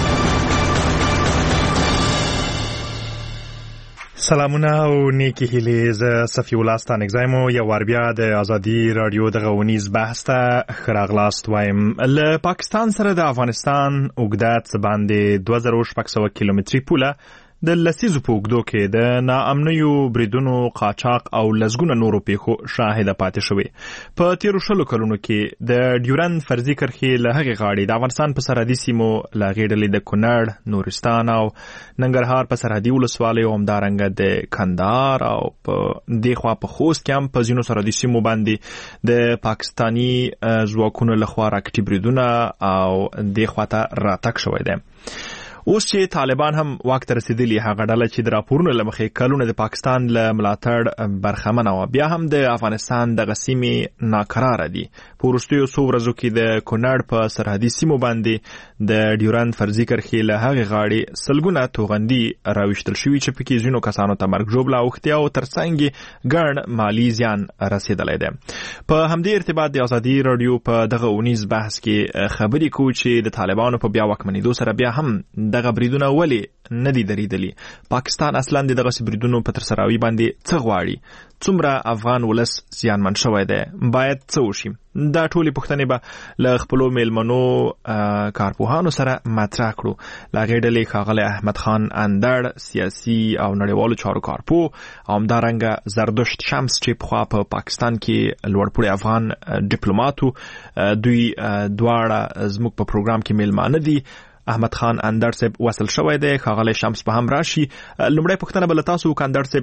سلامونه او نیکی هیلې. زه صفی الله ستانکزایم یو وار بیا د ازادي رادیو د غونیز بحث ته خراغلاست وایم. له پاکستان سره د افغانستان اوږده باندې دوه زره شپږ سوه کیلومتري پوله د لسیزو په اوږدو کې د ناامنیو بریدونو قاچاق او لسګونه نورو پیښو شاهده پاتې شوې. په تیرو شلو کلونو کې د ډیورند فرضي کرښې له هغې غاړې د افغانستان په سرحدي سیمو له هغې ډلې د کونړ، نورستان او ننګرهار په سرحدي ولسوالیو، همدارنګه د کندهار او په دې خوا په خوست کې هم په ځینو سرحدي سیمو باندې د پاکستاني ځواکونو لخوا راکټي بریدونه او دې خوا ته راتګ شوی دی. اوس چې طالبان هم واک ته رسیدلي، هغه ډله چې د راپورونو له مخې کلونه د پاکستان له ملاتړ برخمنه وه، بیا هم د افغانستان دغه سیمې ناکراره دي. په وروستیو څو ورځو کې د کونړ په سرحدي سیمو باندې د ډیورند فرضي کرښې له هغې غاړې سلګونه توغندي راویشتل شوي چې پکې ځینو کسانو ته مرګ ژوبله اوښتې او تر څنګ یې ګڼ مالي زیان رسېدلی دی. په همدې ارتباط د ازادي راډیو په دغه اونیز بحث کې خبرې کوو چې د طالبانو په بیا واکمنېدو سره بیا هم دغه بریدونه ولې نه دي دریدلي؟ پاکستان اصلا د دغسې بریدونو په ترسروي باندې څه غواړي؟ څومره افغان ولس زیانمن شوی دی؟ باید څه وشي؟ دا ټولې پوښتنې به له خپلو میلمنو کارپوهانو سره مطرح کړو. له هغې ډلې ښاغلی احمد خان اندړ، سیاسي او نړیوالو چارو کارپوه، او همدارنګه زردشت شمس چې پخوا په پاکستان کې لوړپوړي افغان ډیپلوماتو. دوی دواړه زموږ په پروګرام کې میلمانه دي. احمد خان اندړ صاحب وصل شوی دی، ښاغلی شمس به هم راشي. لومړی پوښتنه به له تاسو وکړم اندړ صاحب،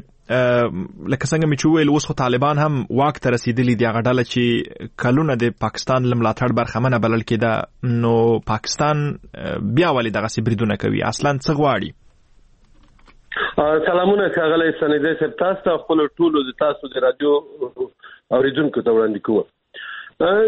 لکه څنګه مې چې وویل اوس خو طالبان هم واک ته رسېدلي دي، هغه ډله چې کلونه د پاکستان له ملاتړ برخمنه بلل کېده، نو پاکستان بیا ولې دغسې بریدونه کوي؟ اصلا څه غواړي؟ سلامونه ښاغلی سنیدی صاحب، تاسو ته خپلو ټولو د تاسو د راډیو اورېدونکو ته وړاندې کوم.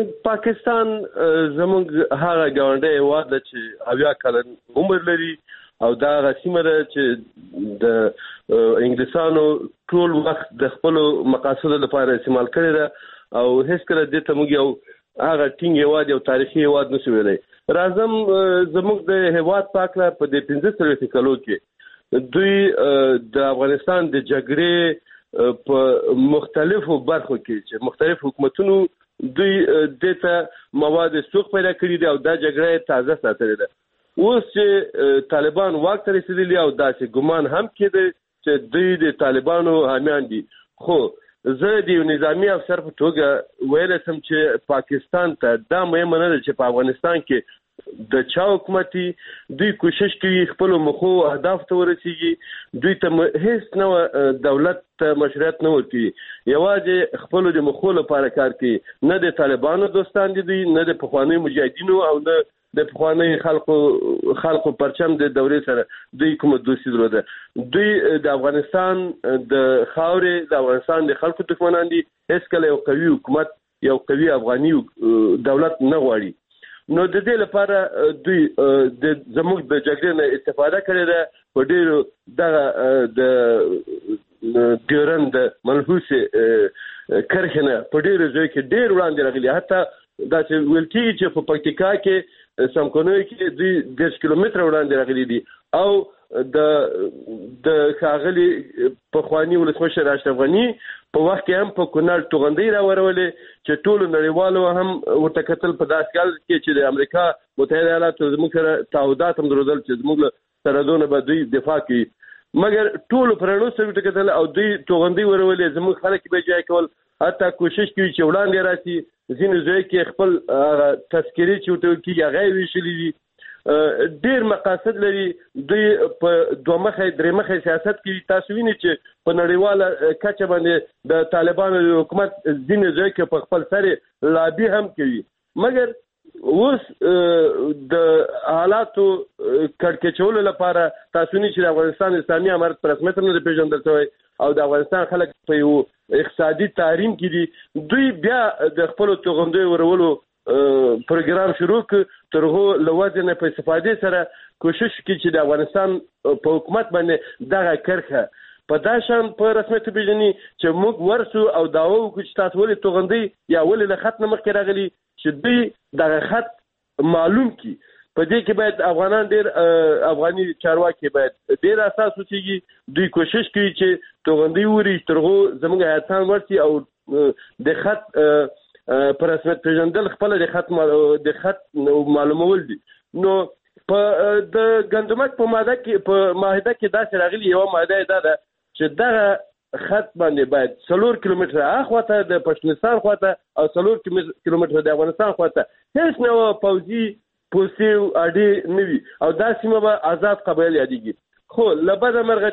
پاکستان زموږ هغه ګاونډی هېواد ده چې اویا کلن عمر لري او دا غسیمه ده چې د انګلیسانو ټول وخت د خپل مقاصد لپاره استعمال کړی ده او هیڅ کله دې ته موږ یو هغه ټینګ هیواد یو تاریخي هیواد نشو ویلی. راځم زموږ د هیواد په هکله په دې پنځه څلوېښت کلو کې دوی د افغانستان د جګړې په مختلفو برخو کې چې مختلف حکومتونو دوی دې ته مواد سوق پیدا کړي دي او دا جګړه تازه ساتلې ده. اوس چې طالبان واک ته رسېدلي او داسې ګمان هم کېده چې دوی د طالبانو حامیان دي. خو زه د یو نظامي افسر په توګه ویلی سم چې پاکستان ته دا مهمه نه ده چې په افغانستان کې د چا حکومتي دوی کوشش کوي خپلو مخو اهداف ته ورسېږي، دوی ته هیڅ نوع دولت ته مشروعیت نه ورکوي، یوازې خپلو د مخو لپاره کار کوي. نه د طالبانو دوستان دي دوی، نه د پخوانیو مجاهدینو او نه د پخواني خلکو خلکو پرچم د دورې سره دوی کومه دوستي درلوده. دوی د افغانستان د خاورې د افغانستان د خلکو دښمنان دي، هیڅ کله یو قوي حکومت یو قوي افغاني دولت نه غواړي. نو د دې لپاره دوی د زموږ د جګړې نه استفاده کړې ده. په ډېرو دغه د ډیورند منحوسې کرښې نه په ډېرو ځایو کې ډېر وړاندې راغلي. حتی دا چې ویل کېږي چې په پکتیکا کې سمکونوي کې دوی دېرش کیلومتره وړاندې راغلي دي او د د ښاغلي پخواني ولسمشر اشرف غني په وخت کې هم په کونړ توغندۍ راورولې چې ټولو نړیوالو هم ورته کتل په داسې حال کې چې د امریکا متحده ایالاتو زموږ سره تعهدات هم درلودل چې زموږ له سرحدونو به دوی دفاع کوي، مګر ټولو پرانو سره ورته کتل او دوی توغندۍ ورولې، زموږ خلک به جای کول، حتی کوشش کوي چې وړاندې راسي. ځینې ځای کې خپل تذکرې چې ورته ویل کېږي هغه یې ویشلي دي. ډېر مقاصد لري. دوی په دوه مخی درې مخی سیاست کوي. تاسو وینئ چې په نړیواله کچه باندې د طالبانو حکومت ځینې ځای کې په خپل سر لابي هم کوي، مګر اوس د حالاتو کړکېچولو لپاره تاسو وینئ چې د افغانستان اسلامي امارت په رسمیت نه دی پېژندل شوی او د افغانستان خلک په یو اقتصادي تحریم کې دي. دوی بیا د خپلو توغندیو ورولو پروګرام شروع کړ، تر هغو له وضع نه په استفادې سره کوشش کوي چې د افغانستان په حکومت باندې دغه کرښه په دا شان په رسمیت وپېژني چې موږ ورسو او دعوه وکړو چې تاسو ولې توغندۍ یا ولې له خط نه مخکې راغلي، چې دوی دغه خط معلوم کړي. په دې کې باید افغانان ډېر افغاني چارواکي باید ډېر اساس وچېږي. دوی کوشش کوي چې توغندۍ ووري تر هغو زموږ هیاتان ورسي او د خط په رسمیت پېژندل خپله د خط د خط معلومول دي. نو په د ګندمک په ماده کې په معاهده کې داسې راغلي، یوه معاهده یې دا ده چې دغه خط باندې باید څلور کیلومتره اخواته د پښتونستان خواته او څلور کیلومتره د افغانستان خواته هیڅ نه پوځي پوستې اډې نه وي او دا سیمه به آزاد قبایل یادېږي. خو له بده مرغه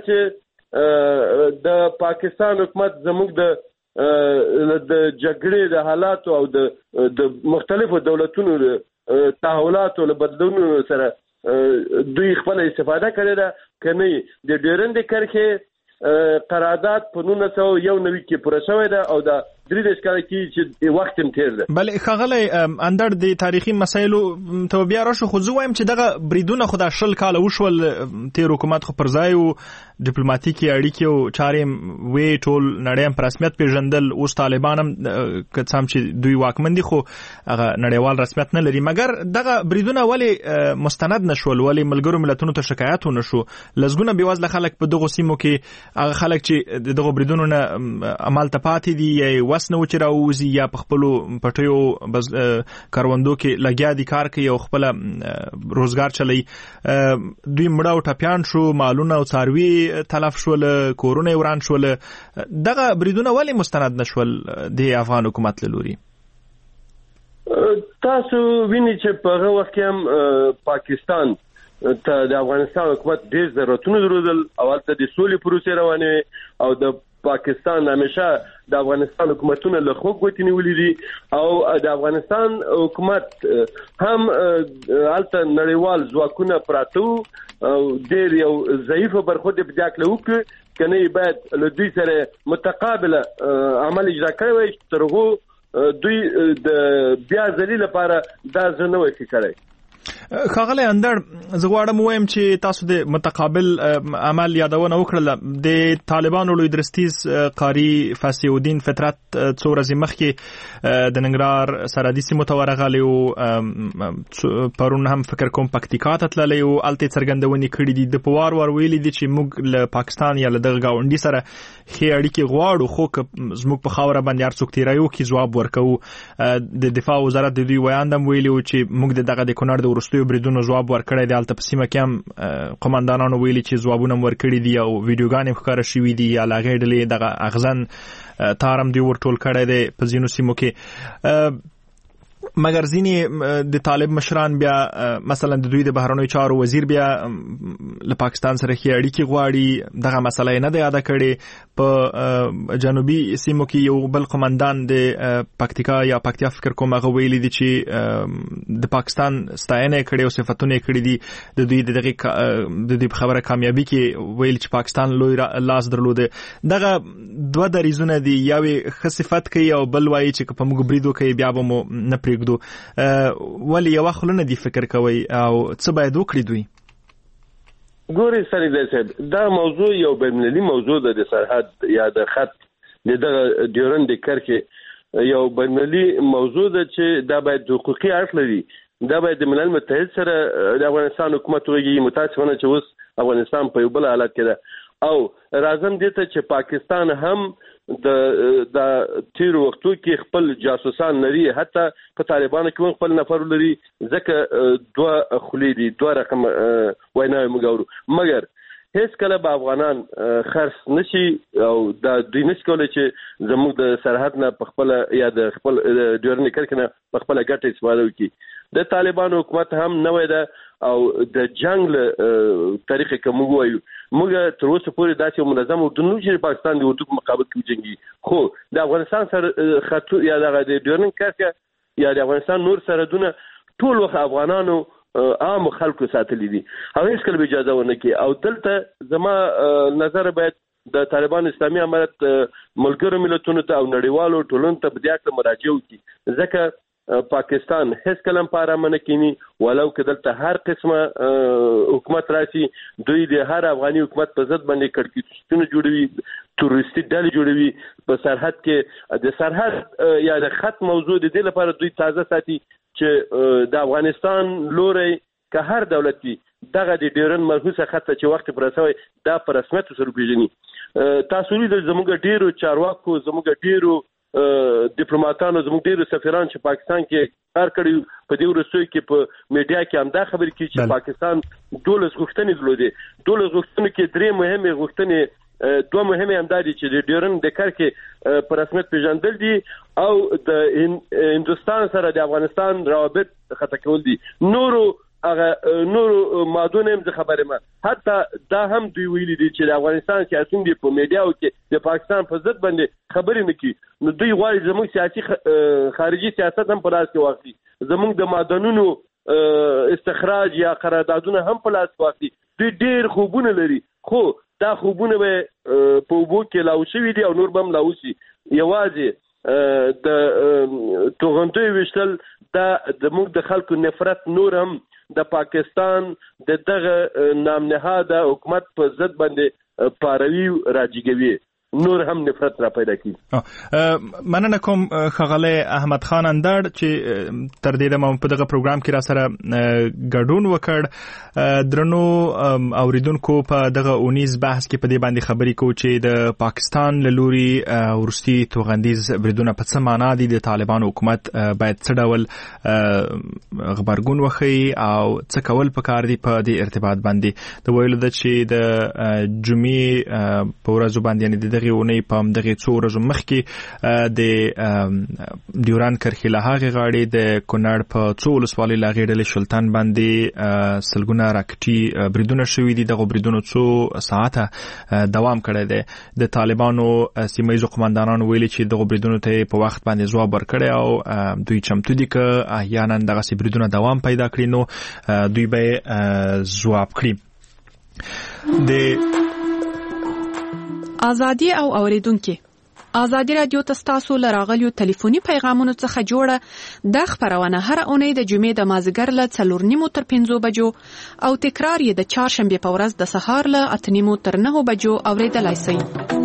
چې د پاکستان حکومت زموږ د د جګړې د حالاتو او د د مختلفو دولتونو تحولاتو له بدلونونو سره دوی خپله استفاده کړې ده. که نه د ډیورند کرښې قرارداد په نولس سوه یو نوي کې پوره شوی ده او د درې دېرش کاله کې چې وخت هم تېر ده. بلې ښاغلی اندړ د تاریخي مسایلو ته بیا راشو، خو زه وایم چې دغه بریدونه خو دا شل کاله وشول، تېر حکومت خو پر ځای و، ډیپلوماتیکي اړیکې او چارې هم وې، ټول نړۍ هم په رسمیت پېژندل. اوس طالبان هم که څه هم چې دوی واکمن دي خو هغه نړیوال رسمیت نه لري، مګر دغه بریدونه ولې مستند نه شول؟ ولې ملګرو ملتونو ته شکایت ونه شو؟ لسګونه بېوزله خلک په دغو سیمو کې هغه خلک چې د دغو بریدونو نه عملته پاتې دي یا وس نه و چې راووځي یا په خپلو پټیو کروندو کې لګیا دي کار کوي او خپله روزګار چلوي، دوی مړه او ټپیان شو، مالونه او څاروي تلف شول، کورونه یې وران شول. دغه بریدونه ولې مستند نه شول د افغان حکومت له لوري؟ تاسو وینئ چې په هغه وخت کې هم پاکستان ته د افغانستان حکومت ډېر ضرورتونه درلودل او هلته د سولې پروسې روانې او د پاکستان همیشه د افغانستان حکومتونه له خوږ ګوتې نیولې دي او د افغانستان حکومت هم هلته نړیوال ځواکونه پراته وو او ډېر یو ضعیفه برخورد یې په دې هکله وکړو، که نه یې باید له دوی سره متقابله عمل اجرا کړی وای، تر هغو دوی د بیا ځلي لپاره دا زه نه وای کړی. خاغله اندر زغواړم وایم چې تاسو د متقابل عمل یادونه وکړه د طالبانو لوی درستیز قاری فاسیودین فطرت څو ورځې مخکې د ننګرهار سرحدي سیمو ته ورغلی او پرون هم فکر کوم پکتیکا ته تللی او الته څرګندونې کړې دي د پوار ور ویلي دي چې موږ له پاکستان یا له دغه گاونډي سره ښې اړیکې غواړو خو زموږ په خاوره باندې هر څوک تیریو کې ځواب ورکوو د دفاع وزارت د دوی ویاندم ویلي چې موږ دغه د کونړ د وروستیو بریدونو ځواب ورکړی دی الته په سیمه کې هم قومندانانو ویلي چې ځوابونه ورکړي دي او ویډیوګانې ښکاره شوي دي یا له هغې ډلې دغه اغزن تارم دوی ورټول کړی دی په ځینو سیمو کې مګر ځینې د طالب مشران بیا مثلا د دوی د بهرنیو چارو وزیر بیا له پاکستان سره ښې اړیکې غواړي دغه مسله یې نه ده یاده کړې په جنوبي سیمو کې یو بل قومندان د پکتیکا یا پکتیا فکر کوم هغه ویلي دي چې د پاکستان ستاینه یې کړې او صفتونه یې کړي دي د دوی د دغه د دوی په خبره کامیابي کې ویل چې پاکستان لوی لاس درلوده دغه دوه دریزونه دي یوې ښه صفت کوي او بل وایي چې په موږ برید وکړي بیا به مو نه پرېږدو ولې یوه خوله نه دي فکر کوي او څه باید وکړي دوی ګوري سریدی صاحب دا موضوع یو بینالمللي موضوع ده د سرحد یا د خط د دغه ډیورند کرښې یو بینالمللي موضوع ده چې دا باید حقوقي اړخ لري دا باید د ملل متحد سره د افغانستان حکومت وږي متاسفانه چې اوس افغانستان په یو بل حالت کې ده او راځم دې ته چې پاکستان هم د د تیر وختو کې خپل جاسوسان لري حتی په طالبانو کې خپل نفر لري ځکه دوه خولې دي دوه رقم ویناوي موږ اورو مګر هیڅ کله به افغانان خرڅ نشي او دا دوی نشي کولی چې زموږ د سرحد نه په خپل یا د خپل ډیورند کرښې نه په خپل ګټه استفاده وکړي د طالبانو حکومت هم نوې ده او د جنگ له طریقې کوم وایو موږ تر اوسه پورې داسې منظم اردو نه چې پاکستان د اردو په مقابل کې جنگي خو د افغانستان سره خطو یا د ډیورند کرښه یا د افغانستان نور سرحدونه ټول وخت افغانانو عام خلکو ساتلي دي هغه هیڅ کله اجازه ونه کوي او دلته زما نظر باید د طالبان اسلامي امارت ملګرو ملتونو ته او نړیوالو ټولنو ته بیا کله مراجعه وکړي ځکه پاکستان هیڅ کلم پاره منه کینی ولو که دلته هر قسمه حکومت راشي دوی د هر افغاني حکومت په ضد باندې کړکېچونه جوړوي تروریستي ډلې جوړوي په سرحد کې د سرحد یا د خط موضوع د دې لپاره دوی تازه ساتي چې د افغانستان لوري که هر دولتي دغه د ډیورند مرهوسه خط چې وخت پر رسوي دا پر رسمیت سره پیژني تاسو لري زموږ ډیرو چارواکو زموږ ډیرو ډیپلوماټانو زموږ ډیرو سفیران چې پاکستان کې کار کړی په دې ورسوي کې په میډیا کې هم دا خبرې کوي چې پاکستان دولس غوښتنې درلودې دولس غوښتنې کې درې مهمه غوښتنې دوه مهمه هم دي چې د ډیورند د کرښې په رسمیت پیژندل دي او د هندستان سره د افغانستان روابط خطا کول دي نورو هغه نورو مادونه هم خبره ما حتی دا هم دوی ویلي دي چې د افغانستان سیاسيون دی په میډیاو کې د پاکستان په ضد باندې خبرې نه کوي نو دوی غواړي زموږ سیاسي خارجي سیاست هم په لاس کې واخلي زموږ د معدنونو استخراج یا قراردادونه هم په لاس واخلي دوی ډېر خوبونه لري خو دا خوبونه به په وبو کې لاو شوي دي او نور به هم لاو شي یوازې د توغندوی وشتل دا د موږ د خلکو نفرت نور هم د پاکستان د دغه نام نهاده حکومت په ضد باندې پاروي راجګوي نور هم نفرت را پیدا کی مننه کوم خغله احمد خان اندړ چې تر دې دمه په دغه پروګرام کې را سره ګډون وکړ درنو اوریدونکو په دغه اونیز بحث کې په دې باندې خبرې کو چې د پاکستان له لوري ورستي توغندیز بریدونه په څه معنا دي د طالبان حکومت باید څه ډول خبرګون وخی او څه کول پکار دي په دې ارتباط باندې د ویلو د چې د جمعې په ورځ باندې یعنی د غونې په دغه څو ورځې مخکې د ډیوران کرښې له هغه غاړې د کونړ په څو ولسوالۍ لا غېډلې شلتان باندې سلګونه راکټي بریدونه شوي دي دغه بریدونو څو ساعته دوام کړی دی د طالبانو سیمایي قومندانانو ویلي چې دغه بریدونو ته په وخت باندې ځواب ورکړی او دوی چمتو دي که احیانا دغه بریدونه دوام پیدا کړي نو دوی به ځواب کړي د ازادي او اوریدونکو ازادي رادیو تاسو لراغلیو ټلیفوني پیغامونو څخه جوړه د خبرونه هر اونۍ د جمعې د مازیګر له څلور نیمو تر پنځو بجو او تکرار یې د چهارشنبه په ورځ د سهار له اته نیمو تر نهو بجو اوریدلای شئ.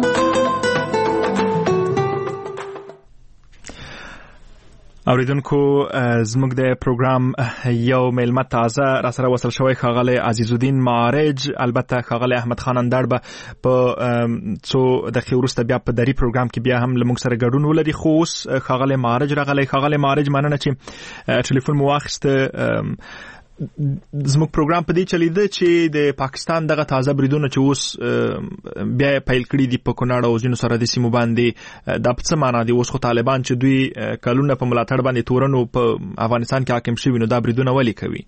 اوریدونکو زموږ د پروګرام یو میلمه تازه را سره وصل شوی ښاغلی عزیز الدین معارج، البته ښاغلی احمد خان اندړ به په څو دقیقې وروسته بیا په دري پروګرام کې بیا هم له موږ سره ګډون ولري. خو اوس ښاغلی معارج راغلی. ښاغلی معارج مننه چې ټلیفون مو واخیسته. زموږ پروګرام په دې چلیده چې د پاکستان دغه تازه بریدونه چې اوس بیا پیل کړي دي په کونړ او ځینو سرحدي سیمو باندې، دا په څه معنا دي؟ اوس خو طالبان چې دوی کلونه په ملاتړ باندې تورنو په افغانستان کې حاکم شوي، نو دا بریدونه ولې کوي؟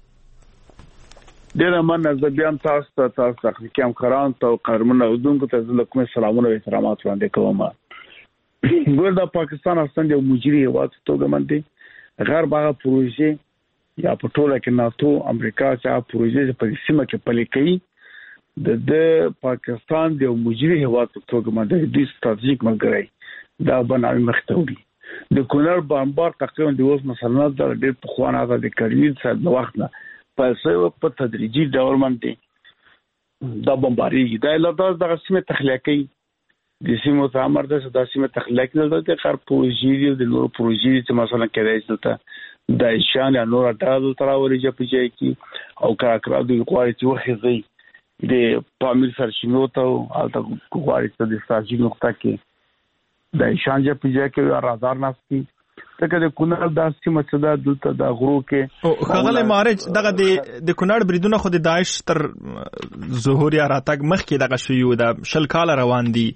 ډېره مننه. زه بیا هم تاسو ته تاسو تخنیکي همکارانو ته او قهرمانو اورېدونکو ته زه له کومې سلامونه او احترامات وړاندې کوم. ګوره د پاکستان اصلا یو مجري هېواد په توګه باندې غرب هغه پروژې یا په ټوله کې ناتو امریکا چې پروژې په سیمه کې پلي کوي، د د پاکستان د مجري هېواد په توګه باندې د ستراتیژیک ملګری دا بنامي مخته وړي. د کونړ بمبار تقریبا د اوس مثلا د ډېر په خوانه د کړي څه د وخت نه په څه په تدریجي ډول باندې دا بمباري دا له دغه سیمه تخلیقي د سیمو تعمیر د سیمه تخلیقي د غرب پروژې د نور پروژې چې مثلا کېدای شي د شان یا نور اټاو تراوري چې په ځای کې او کاکرا د غواړي چې وخیږي د پامیر سرچینو ته او د غواړي چې د ستراتیژیک نقطه کې د شان چې په ځای کې رادار ناشتي څنګه د کونړ د سیمه چې د دلته د غرو کې او خغل مارج دغه د د کونړ بریدونه خو د داعش تر ظهور یا راتګ مخکې دغه شوی د شل کال روان دي.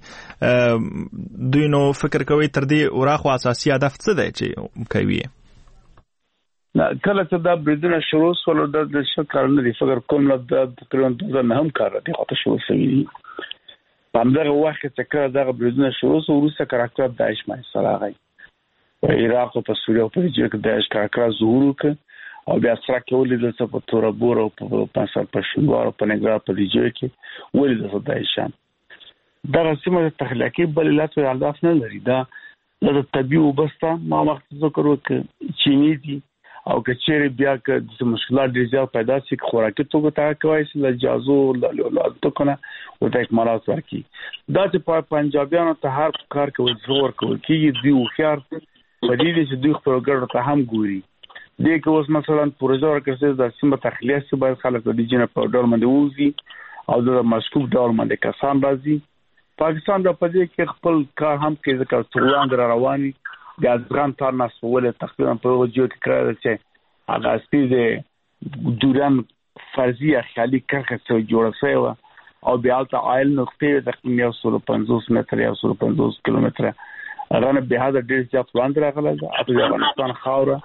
دوی نو فکر کوي تر دې اوراخو اساسي هدف څه دی چې کوي؟ کله چې دا بریدونه شروع شول د شل کارونه دي فکر کوم د تقریبا دوه نه هم کار دي خاطر شروع شوی دي. په همدغه وخت چې کله دا بریدونه شروع شو وروسته کراکټر داعش باندې سره راغی په عراق او په سوریه او په جګ داعش کراکټر ظهور وکړ او بیا سره کې ولې د په توربور او په پاسر په شنوار او په نګرا په دیجه کې ولې د داعشان دا سیمه تخلیقي بللات او اهداف نه لري. دا د طبيعي وبسته ما وخت ذکر وکړ چینی دي او کچېره بیا که د مشکلات ډېر زیات پیدا شي خوراکي توګه تا کوي چې له جازو له تو کنه او د اکمالات ورکی دا چې په پنجابیانو ته هر کار کوي زور کوي چې دی خو خيار په دې چې دوی خپل ګډ ته هم ګوري دې کې اوس مثلا پروژه ورکړي د سیمه تخلیه چې باید خلک د جنه په ډول باندې وځي او د مشکوک ډول باندې کسان راځي. پاکستان د پدې کې خپل کار هم کوي ځکه تروان در رواني د افغان تار نسول تقریبا په وجو کې کړل چې هغه سپیډ دوران فرضي خالي کرخه څو جوړ شوی او بیا ته آیل نقطې تقریبا یو سل پنځوس متر یا سل پنځوس کیلومتر رانه به هدا ډیر ځات وړاندې راغله د افغانستان خاوره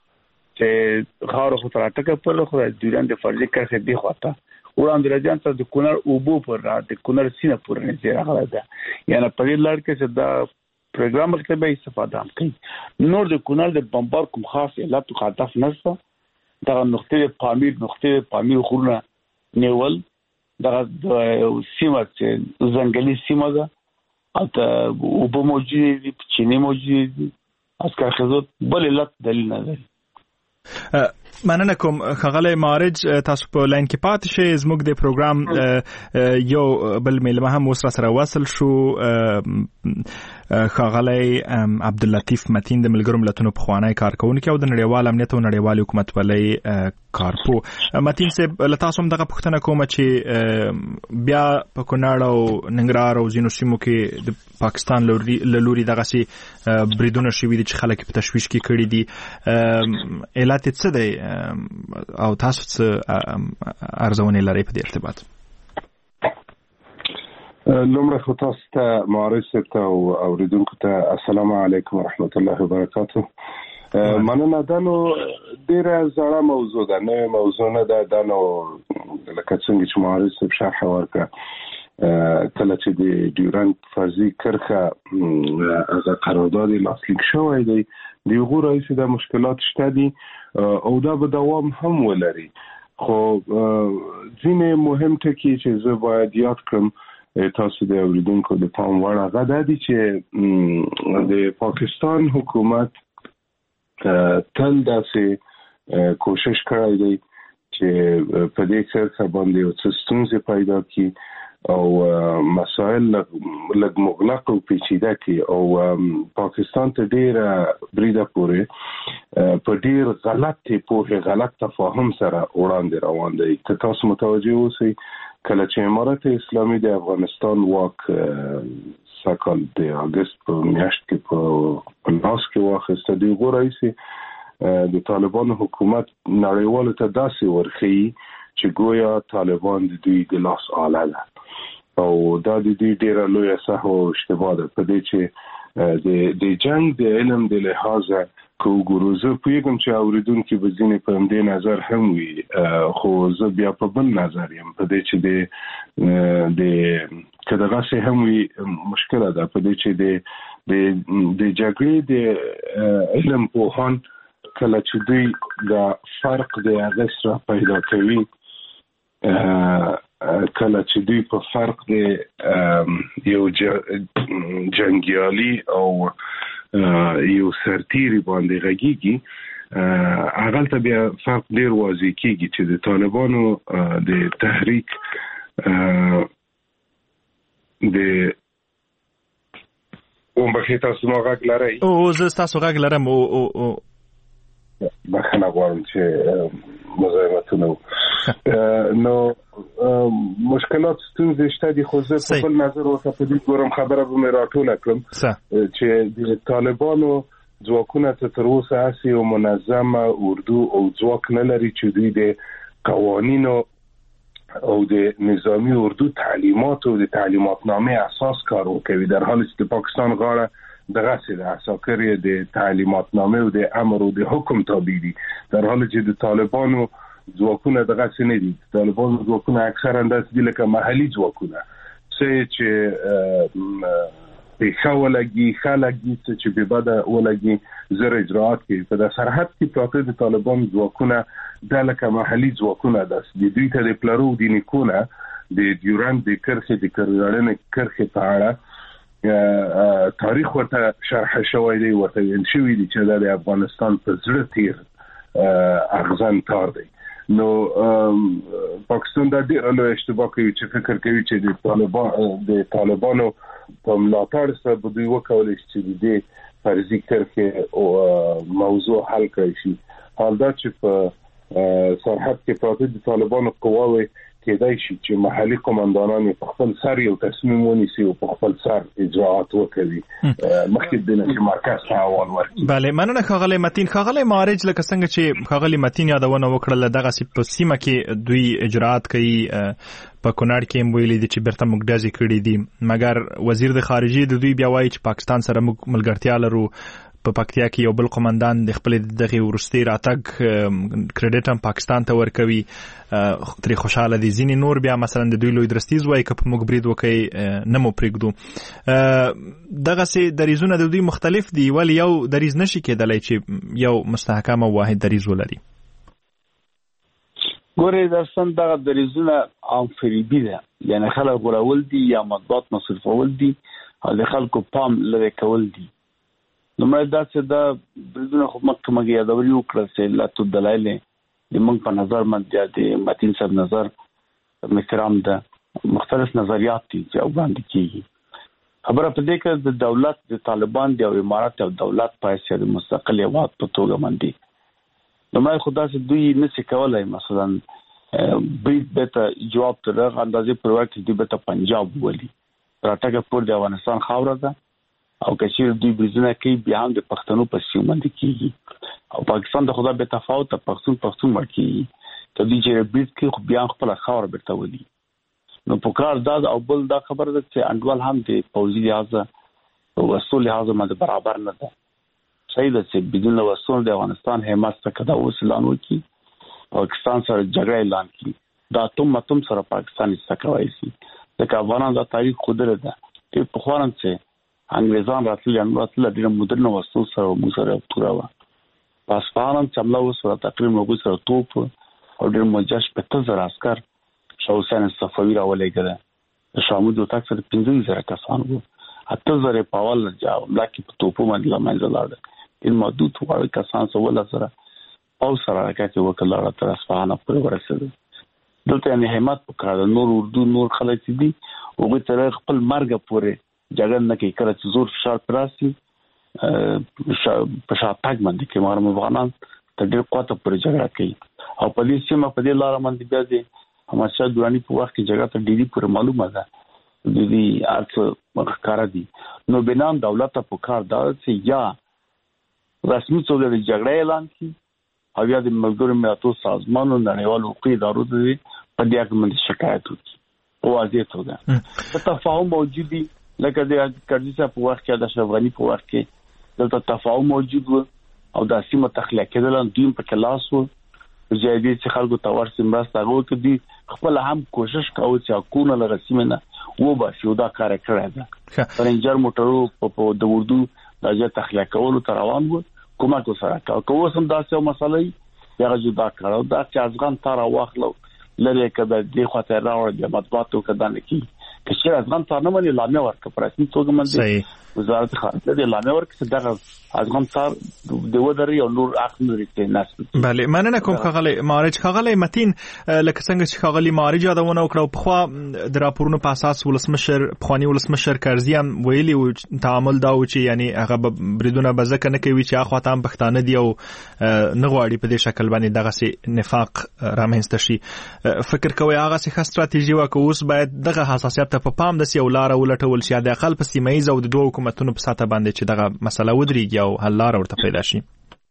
چې خاوره خو تر ټکه په لخوا دوران د فرضي کرخه دی خواته وړاندې راځي ته د کونړ اوبو پر را د کونړ سینه پر نه راغله ده یعنی په دې لړ کې چې دا پروګرام کې به استفاده کوي. نور د کونړ د بمبار کوم خاص علت او هدف نشته. دا نقطې پامیر نقطې پامیر خورونه نیول دا د سیمه چې ځنګلي سیمه ده اته اوبو موجود دي چینه موجود دي اسکر خزوت بل علت دلیل نه لري. مننه کوم خغلی مارج تاسو په لاین کې پاتې شئ. زموږ د پروګرام یو بل میلمه هم اوس را سره وصل شو خغلی عبداللطیف متین د ملګرو ملتونو پخوانی کارکونکي او د نړیوال امنیت او نړیوال حکومت ولې کارپو. متین صاحب له تاسو هم دغه پوښتنه کوم چې بیا په کونړ او ننګرهار او ځینو سیمو کې د پاکستان له لوري دغسې بریدونه شوي دي چې خلک په تشویش کې کړي دي، علت یې څه دی او تاسو څه ارزونې لرئ په دې ارتباط؟ لومړی خو تاسو ته معارض صاحب ته او اوریدونکو ته السلام علیکم ورحمت الله وبرکاتو. مننه. دا نو ډیره زړه موضوع ده، نوې موضوع نه ده. دا نو لکه څنګه چې معارض صاحب شرح ورکړه کله چې د ډیورنډ فرضي کرښه هغه قرارداد لاسلیک شوی دی د هغو رئیس د مشکلات شته دي او دا به دوام هم ولري. خو ځینې مهم ټکي چې زه باید یاد کړم تاسو د اوریدونکو د پام وړ هغه د دې چې د پاکستان حکومت تل داسې کوشش کړی دی چې په دې کرښه باندې یو څه ستونزې پیدا کړي او مسائل لږ مغلق او پیچیده کړي او پاکستان ته ډېر بریده پورې په ډېر غلط پوهه غلط تفاهم سره وړاندې روان دی. که تاسو متوجه اوسئ کله چې امارت اسلامي د افغانستان واک سکال د اگست په میاشت کې په لاس کې واخیسته، د هغو رئیس د طالبانو حکومت نړیوالو ته داسې ورښیي چې ګویا طالبان د دوی د لاس آله ده او دا د دوی ډېره لویه سهو او اشتباه ده په دې چې د جنگ د علم د لحاظه که وګورو. زه پوهېږم چې اورېدونکي به ځینې په همدې نظر هم وي، خو زه بیا په بل نظر یم په دې چې د د که دغسې هم وي مشکله ده په دې چې د د جګړې د علم پوهان کله چې دوی د فرق د هغه سره پیدا کوي، کله چې دوی په فرق د یو جنګیالي او یو سرتیری باندې غږیږي، هغه ته بیا فرق ډیر واضح کیږي چې د طالبانو د تحریک د ومبخې تاسو نو غږ لرئ او زه تاسو غږ لرم او او بخښنه غواړم چې مزاحمتونه نو مشکلات ستونزې شته دي، خو زه په بل نظر ورته په دې ګورم خبره به مې راټوله کړم چې د طالبانو ځواکونه ته تر اوسه هسې یو منظمه اردو او ځواک نه لري چې دوی د قوانینو او د نظامی اردو تعلیمات او د تعلیماتنامه اساس کار وکوي، در حالی چې د پاکستان غاړه دغسې د عساکر د تعلیماتنامه او د امر او د حکم تابع دي، در حالی چې د طالبانو ځواکونه دغسې نه دي. طالبانو ځواکونه اکثرا داسې دي لکه محلي ځواکونه څه چې ښه ولګي ښه لګي، څه چې بېبده ولګي زر اجراعات کوي. په د سرحد کې پراته د طالبانو ځواکونه دا لکه محلي ځواکونه داسې دي. دوی ته د پلرو د نیکونه د ډیورنډ د کرښې د کرغړنې کرښې په اړه تاریخ ورته شرح شوی دی، ورته ویل شوي دي چې دا د افغانستان په زړه تیر اغزن تار دی. نو پاکستان دا ډېر لوی اشتباه کوي چې فکر کوي چې د طالبان د طالبانو په ملاتړ سره به دوی وکولی شي چې د دې فرضي کرښې موضوع حل کړی شي. حال دا چې په سرحد کې پراته د طالبانو قواوې کېدای شي چې محلي قومندانان په خپل سر یو تصمیم ونیسي او په خپل سر اجراعات وکړي مخکې د نشي مرکز ته اول ورکړي. بله مننه ښاغلی متین. ښاغلی معارج لکه څنګه چې ښاغلی متین یادونه وکړله دغسې په سیمه کې دوی اجراعات کوي، په کونړ کې هم ویلي دي چې بیرته موږ ډزې کړي دي، مګر وزیر د خارجي د دوی بیا وایي چې پاکستان سره موږ ملګرتیا لرو. په پکتیا کې یو بل قومندان د خپل دغه ورستي راتګ کریډټ هم پاکستان ته ورکوي، ترې خوشاله دي. ځینې نور بیا مثلا د دوی لوی درستیز وایي که په موږ برید وکړي نه مو پرېږدو. دغسې دریزونه د دوی مختلف دي، ولې یو دریز نشي کېدلی چې یو مستحکم او واحد دریز ولري؟ ګورې درسن دغه دریزونه عام فریبي ده، یعنی خلک غولول دي یا مطبوعات مصرفول دي او د خلکو پام لرې کول دي. نمړی دا چې دا بریدونه خو مخکې مګې یادوري وکړه چې لاتو دلایل د موږ په نظر باندې د متین صاحب نظر محترام ده، مختلف نظریات دي چې وړاندې کېږي. خبره په دې کې د دولت د طالبان دی او امارات او دولت په حیثیت د مستقل هېواد په توګه باندې نمړی خو داسې دوی نشي کولی مثلا برید بېرته جواب تر هغه اندازې پر وخت دوی بېرته پنجاب وولي، راټکه پور د افغانستان خاوره ده او که چیرې دوی بریدونه کوي بیا هم د پښتنو په سیمو باندې کېږي او پاکستان د خدا بې تفاوته پښتون پښتون مړ کېږي. که دوی چیرې برید کوي خو بیا هم خپله خاوره بېرته ولي. نو په کار دا او بل دا خبره ده چې انډول هم د پوځي لحاظه په وسلو لحاظه باندې برابر نه ده. صحیح ده چې بدون وسلو د افغانستان حماس څخه دا اوس اعلان وکړي، پاکستان سره جګړه اعلان کړي، دا اتم اتم سره پاکستان څه کولی شي. ځکه افغانان دا تاریخ ښودلی ده چې پخوا هم چې انګریزان راتلل یا راتلل ډېره مدرنه وسلو سره موږ سره پوره وه. په اصفهان هم چې حمله وسوه تقریبا موږ سره توپ او ډېر مجهز شپېته زره عسکر شاه حسین صفوي راولېږله شامل دوتاک سره پنځه زره کسان وو اته زره په اول جاو لکه په توپو باندې لمنځه لاړ ان محدود وړ کسان سره سره او سره راکې وکړه تر اصفهان پورې ورسېد دلته نه همت وکړه نور اردو نور خلک دي او تر خپل مرګ پورې جګړه نه کوي کله چې زور فشار پراسي په شاتګ باندې کې مارم افغانان ته ډېر قوت پورې جګړه کوي او په دې سیمه په دې لار باندې بیا دي همشاه دوراني په وخت کې جګړه ته ډېری پورې معلومه ده د دې ارڅ مخکاره دي نو بنام دولت په کار دا چې یا رسمي توګه د جګړې اعلان کړي او یا د ملګرو ملتونو سازمانونو نړیوالو حقوقي ادارو ته په دې اړه باندې شکایت وکړي او واضح توګه په تفاهم موجود دي لکه د کارځي په وخت کې د افغاني په وخت کې دلته تفاهم موجود و او د سیمه تخلیه کېدل دوی په کلاس وو جدي چې خلکو ته ورسې مرسته وکړي خپل هم کوشش کاوه چې حکومت له رسمنه و به شودا کار کړی دا رنجر موټرو په د اردو د تخلیه کولو تر روان وو کومه کو سره کا کوم سم داسې مسلې یا جدا کړو دا چې افغان تر واخلو لری کده د خاطر راوړ د مطبوعاتو کده نه کی چې افغان تر نه باندې لامه ورک پرسنی توګه باندې وزارت خارجه د لامه ورک چې دغه افغان تر د ودري او نور اخنو ریته ناس بله مننه کوم خغلی مارج خغلی متین لکه څنګه چې خغلی مارج یادونه وکړو په خو د راپورونو په اساس ولسمشر پخوانی ولسمشر کارزی هم ویلي او تعامل دا و چې یعنی هغه بریدونه بزکه نه کوي چې اخوا تام پښتانه دی او نه غواړي په دې شکل باندې دغه سي نفاق رامنځته شي فکر کوي هغه سي ستراتیژي وکوس باید دغه حساسیت ته په پام د سی ولاره ولټول شي د خپل په سیمایي او د دوه حکومتونو په ساته باندې چې دغه مسله ودرېږي او حل لار ورته پیدا شي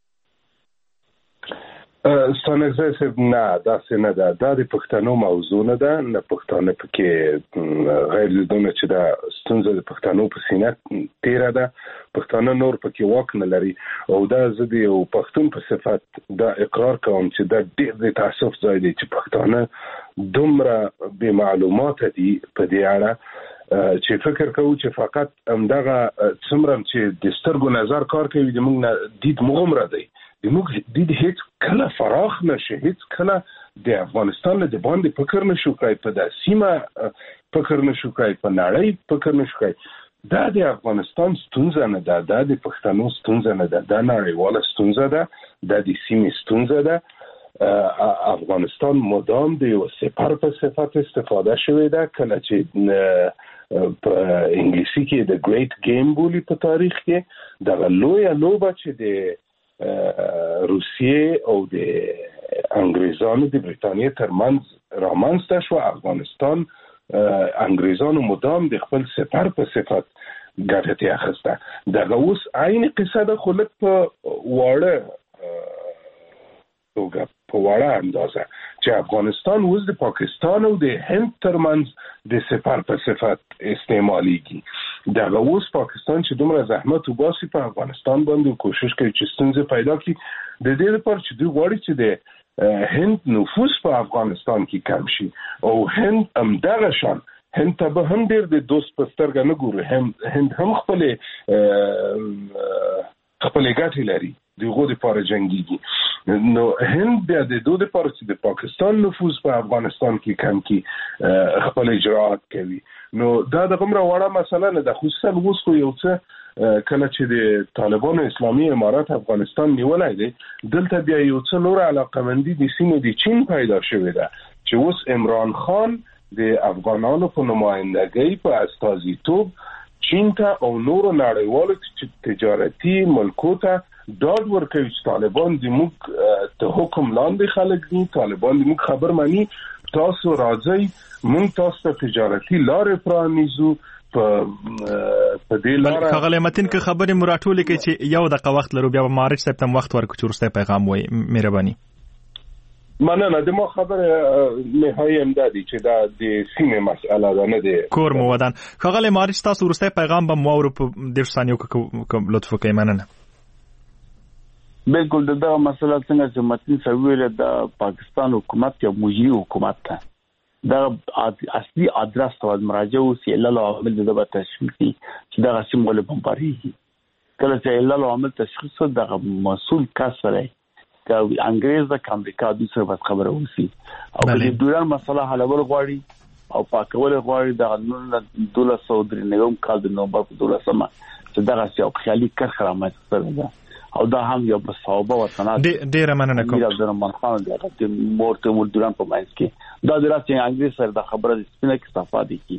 ستانه نه دا څنګه ده دا د پښتنو موضوع نه ده نه پښتانه پکې غیر دونه چې دا ستونزه د پښتنو په سینه تیره ده پښتانه نور پکې واک نه لري او دا زه یو پښتون په صفت دا اقرار کوم چې دا ډېر د تاسف ځای دی چې پښتانه دومره بې معلومات دي په دې اړه چې فکر کوو چې فقط همدغه څومره چې د سترګو نظر کار کوي د موږ دید مغمره دی د موږ دید هیڅ کله فراخ نشي هیڅ کله د افغانستان له باندې فکر نشو کوي په د سیمه فکر نشو کوي په نړۍ فکر نشو کوي دا د افغانستان ستونزه نه ده دا د پښتنو ستونزه نه ده دا نړیواله ستونزه ده دا د سیمې ستونزه ده افغانستان مدام د یو سپر په صفت استفاده شوی ده کله چې په انګلیسي کې د ګریټ گیم بولی په تاریخ کې د لوی لوبه چې د روسیې او د انګریزانو د بریتانیې ترمنځ رامنځته شو افغانستان انګریزانو مدام د خپل سپر په صفت ګټه اخیسته دغه اوس عین قصه ده خو لږ په واړه توګه په واړه اندازه چې افغانستان اوس د پاکستان او د هند ترمنځ د سپر په صفت استعماليږي دغه اوس پاکستان چې دومره زحمت وباسي په افغانستان باندې کوشش کوي چې ستونزې پیدا کړي د دې لپاره چې دوی غواړي چې د هند نفوذ په افغانستان کې کم شي او هند هم دغه شان هند ته به هم ډېر د دوست په سترګه نه ګوري هم هند هم خپل خپل ګټې لري دغه د لپاره جنگيږي نو هند بیا د دوه لپاره چې د پاکستان نفوذ په افغانستان کې کم کی خپل اجراءات کوي نو دا د کومه وړه مسله نه ده خصوصا اوس خو یو څه کله چې د طالبانو اسلامي امارات افغانستان نیولای دي دلته بیا یو څه نور علاقمندي د سیمې د چین پیدا شوې ده چې اوس عمران خان د افغانانو په نمائندګۍ په استازیتوب چین ته او نور نړیوالو تجارتي ملکو ته داد ورکوي چې طالبان د موږ ته حکم لاندې خلک دي طالبان د موږ خبر مانی تاسو راځي موږ تاسو ته تجارتي لارې پرانیزو په په دې لاره خغلی متین که خبرې مراتولې کې چې یو دقیقه وخت لرو بیا به مارج صاحب ته وخت ورکړو چې ورسته پیغام وایي مهرباني مننه د ما خبره نهایی امدادي چې دا د سیمه مسأله ده نه ده کور مو ودان خغلی مارج تاسو ورسته پیغام به مو ورو په ډیر ثانیو کې لطف وکړئ مننه بالکل دا مسله څنګه چې متن سویل د پاکستان حکومت یا موجي حکومت ته دا اصلي ادرس او مراجعه او سیلل عامل د تشخیصي چې دا غسیم غل بمباري کله چې سیلل عامل تشخیص د مسؤل کسره چې انګريز د امریکا د سره خبره وسی او د دوران مسله حل ول غواړي او پاکول غواړي د دولس سوه درې نوي کال د نومبر په دولسمه چې دغه یو خیالي کرښه رامنځته ده او دا هم یو بصوبه وطنات ډیره مننه کوم د رحمان خان د مورته مولدوران په منځ کې دا د راځي انګلیس سره د خبره د سپینه کې استفاده کی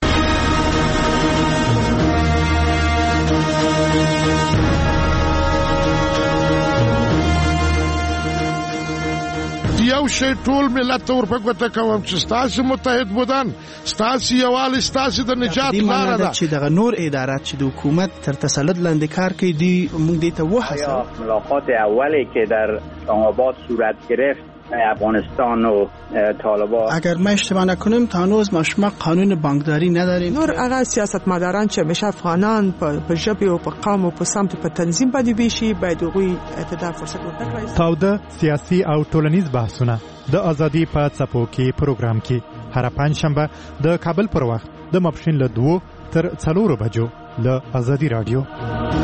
یو شی ټول ملت ورپګوته کوم چې ستاسو متحد بودن ستاسو یوال ستاسو د نجات لار ده چې دغه نور ادارات چې د حکومت تر تسلط لاندې کار کوي دی موږ دې ته وحسه ملاقات اولی که در اسلام‌آباد صورت گرفت افغانستان و طالبان اگر ما اشتباه نکنیم تا هنوز ما شما قانون بانکداری نداریم نور هغه سیاستمداران چې همیشه افغانان په ژبه او په قوم او په سمت په تنظیم باندې بيشي باید هغوی اعتدال فرصت ورکړي. تاوده سیاسي او ټولنیز بحثونه د ازادي په څپو کې پروګرام کې هر پنځشنبه د کابل پر وخت د ماپښین له دوه تر څلورو بجو له ازادي رادیو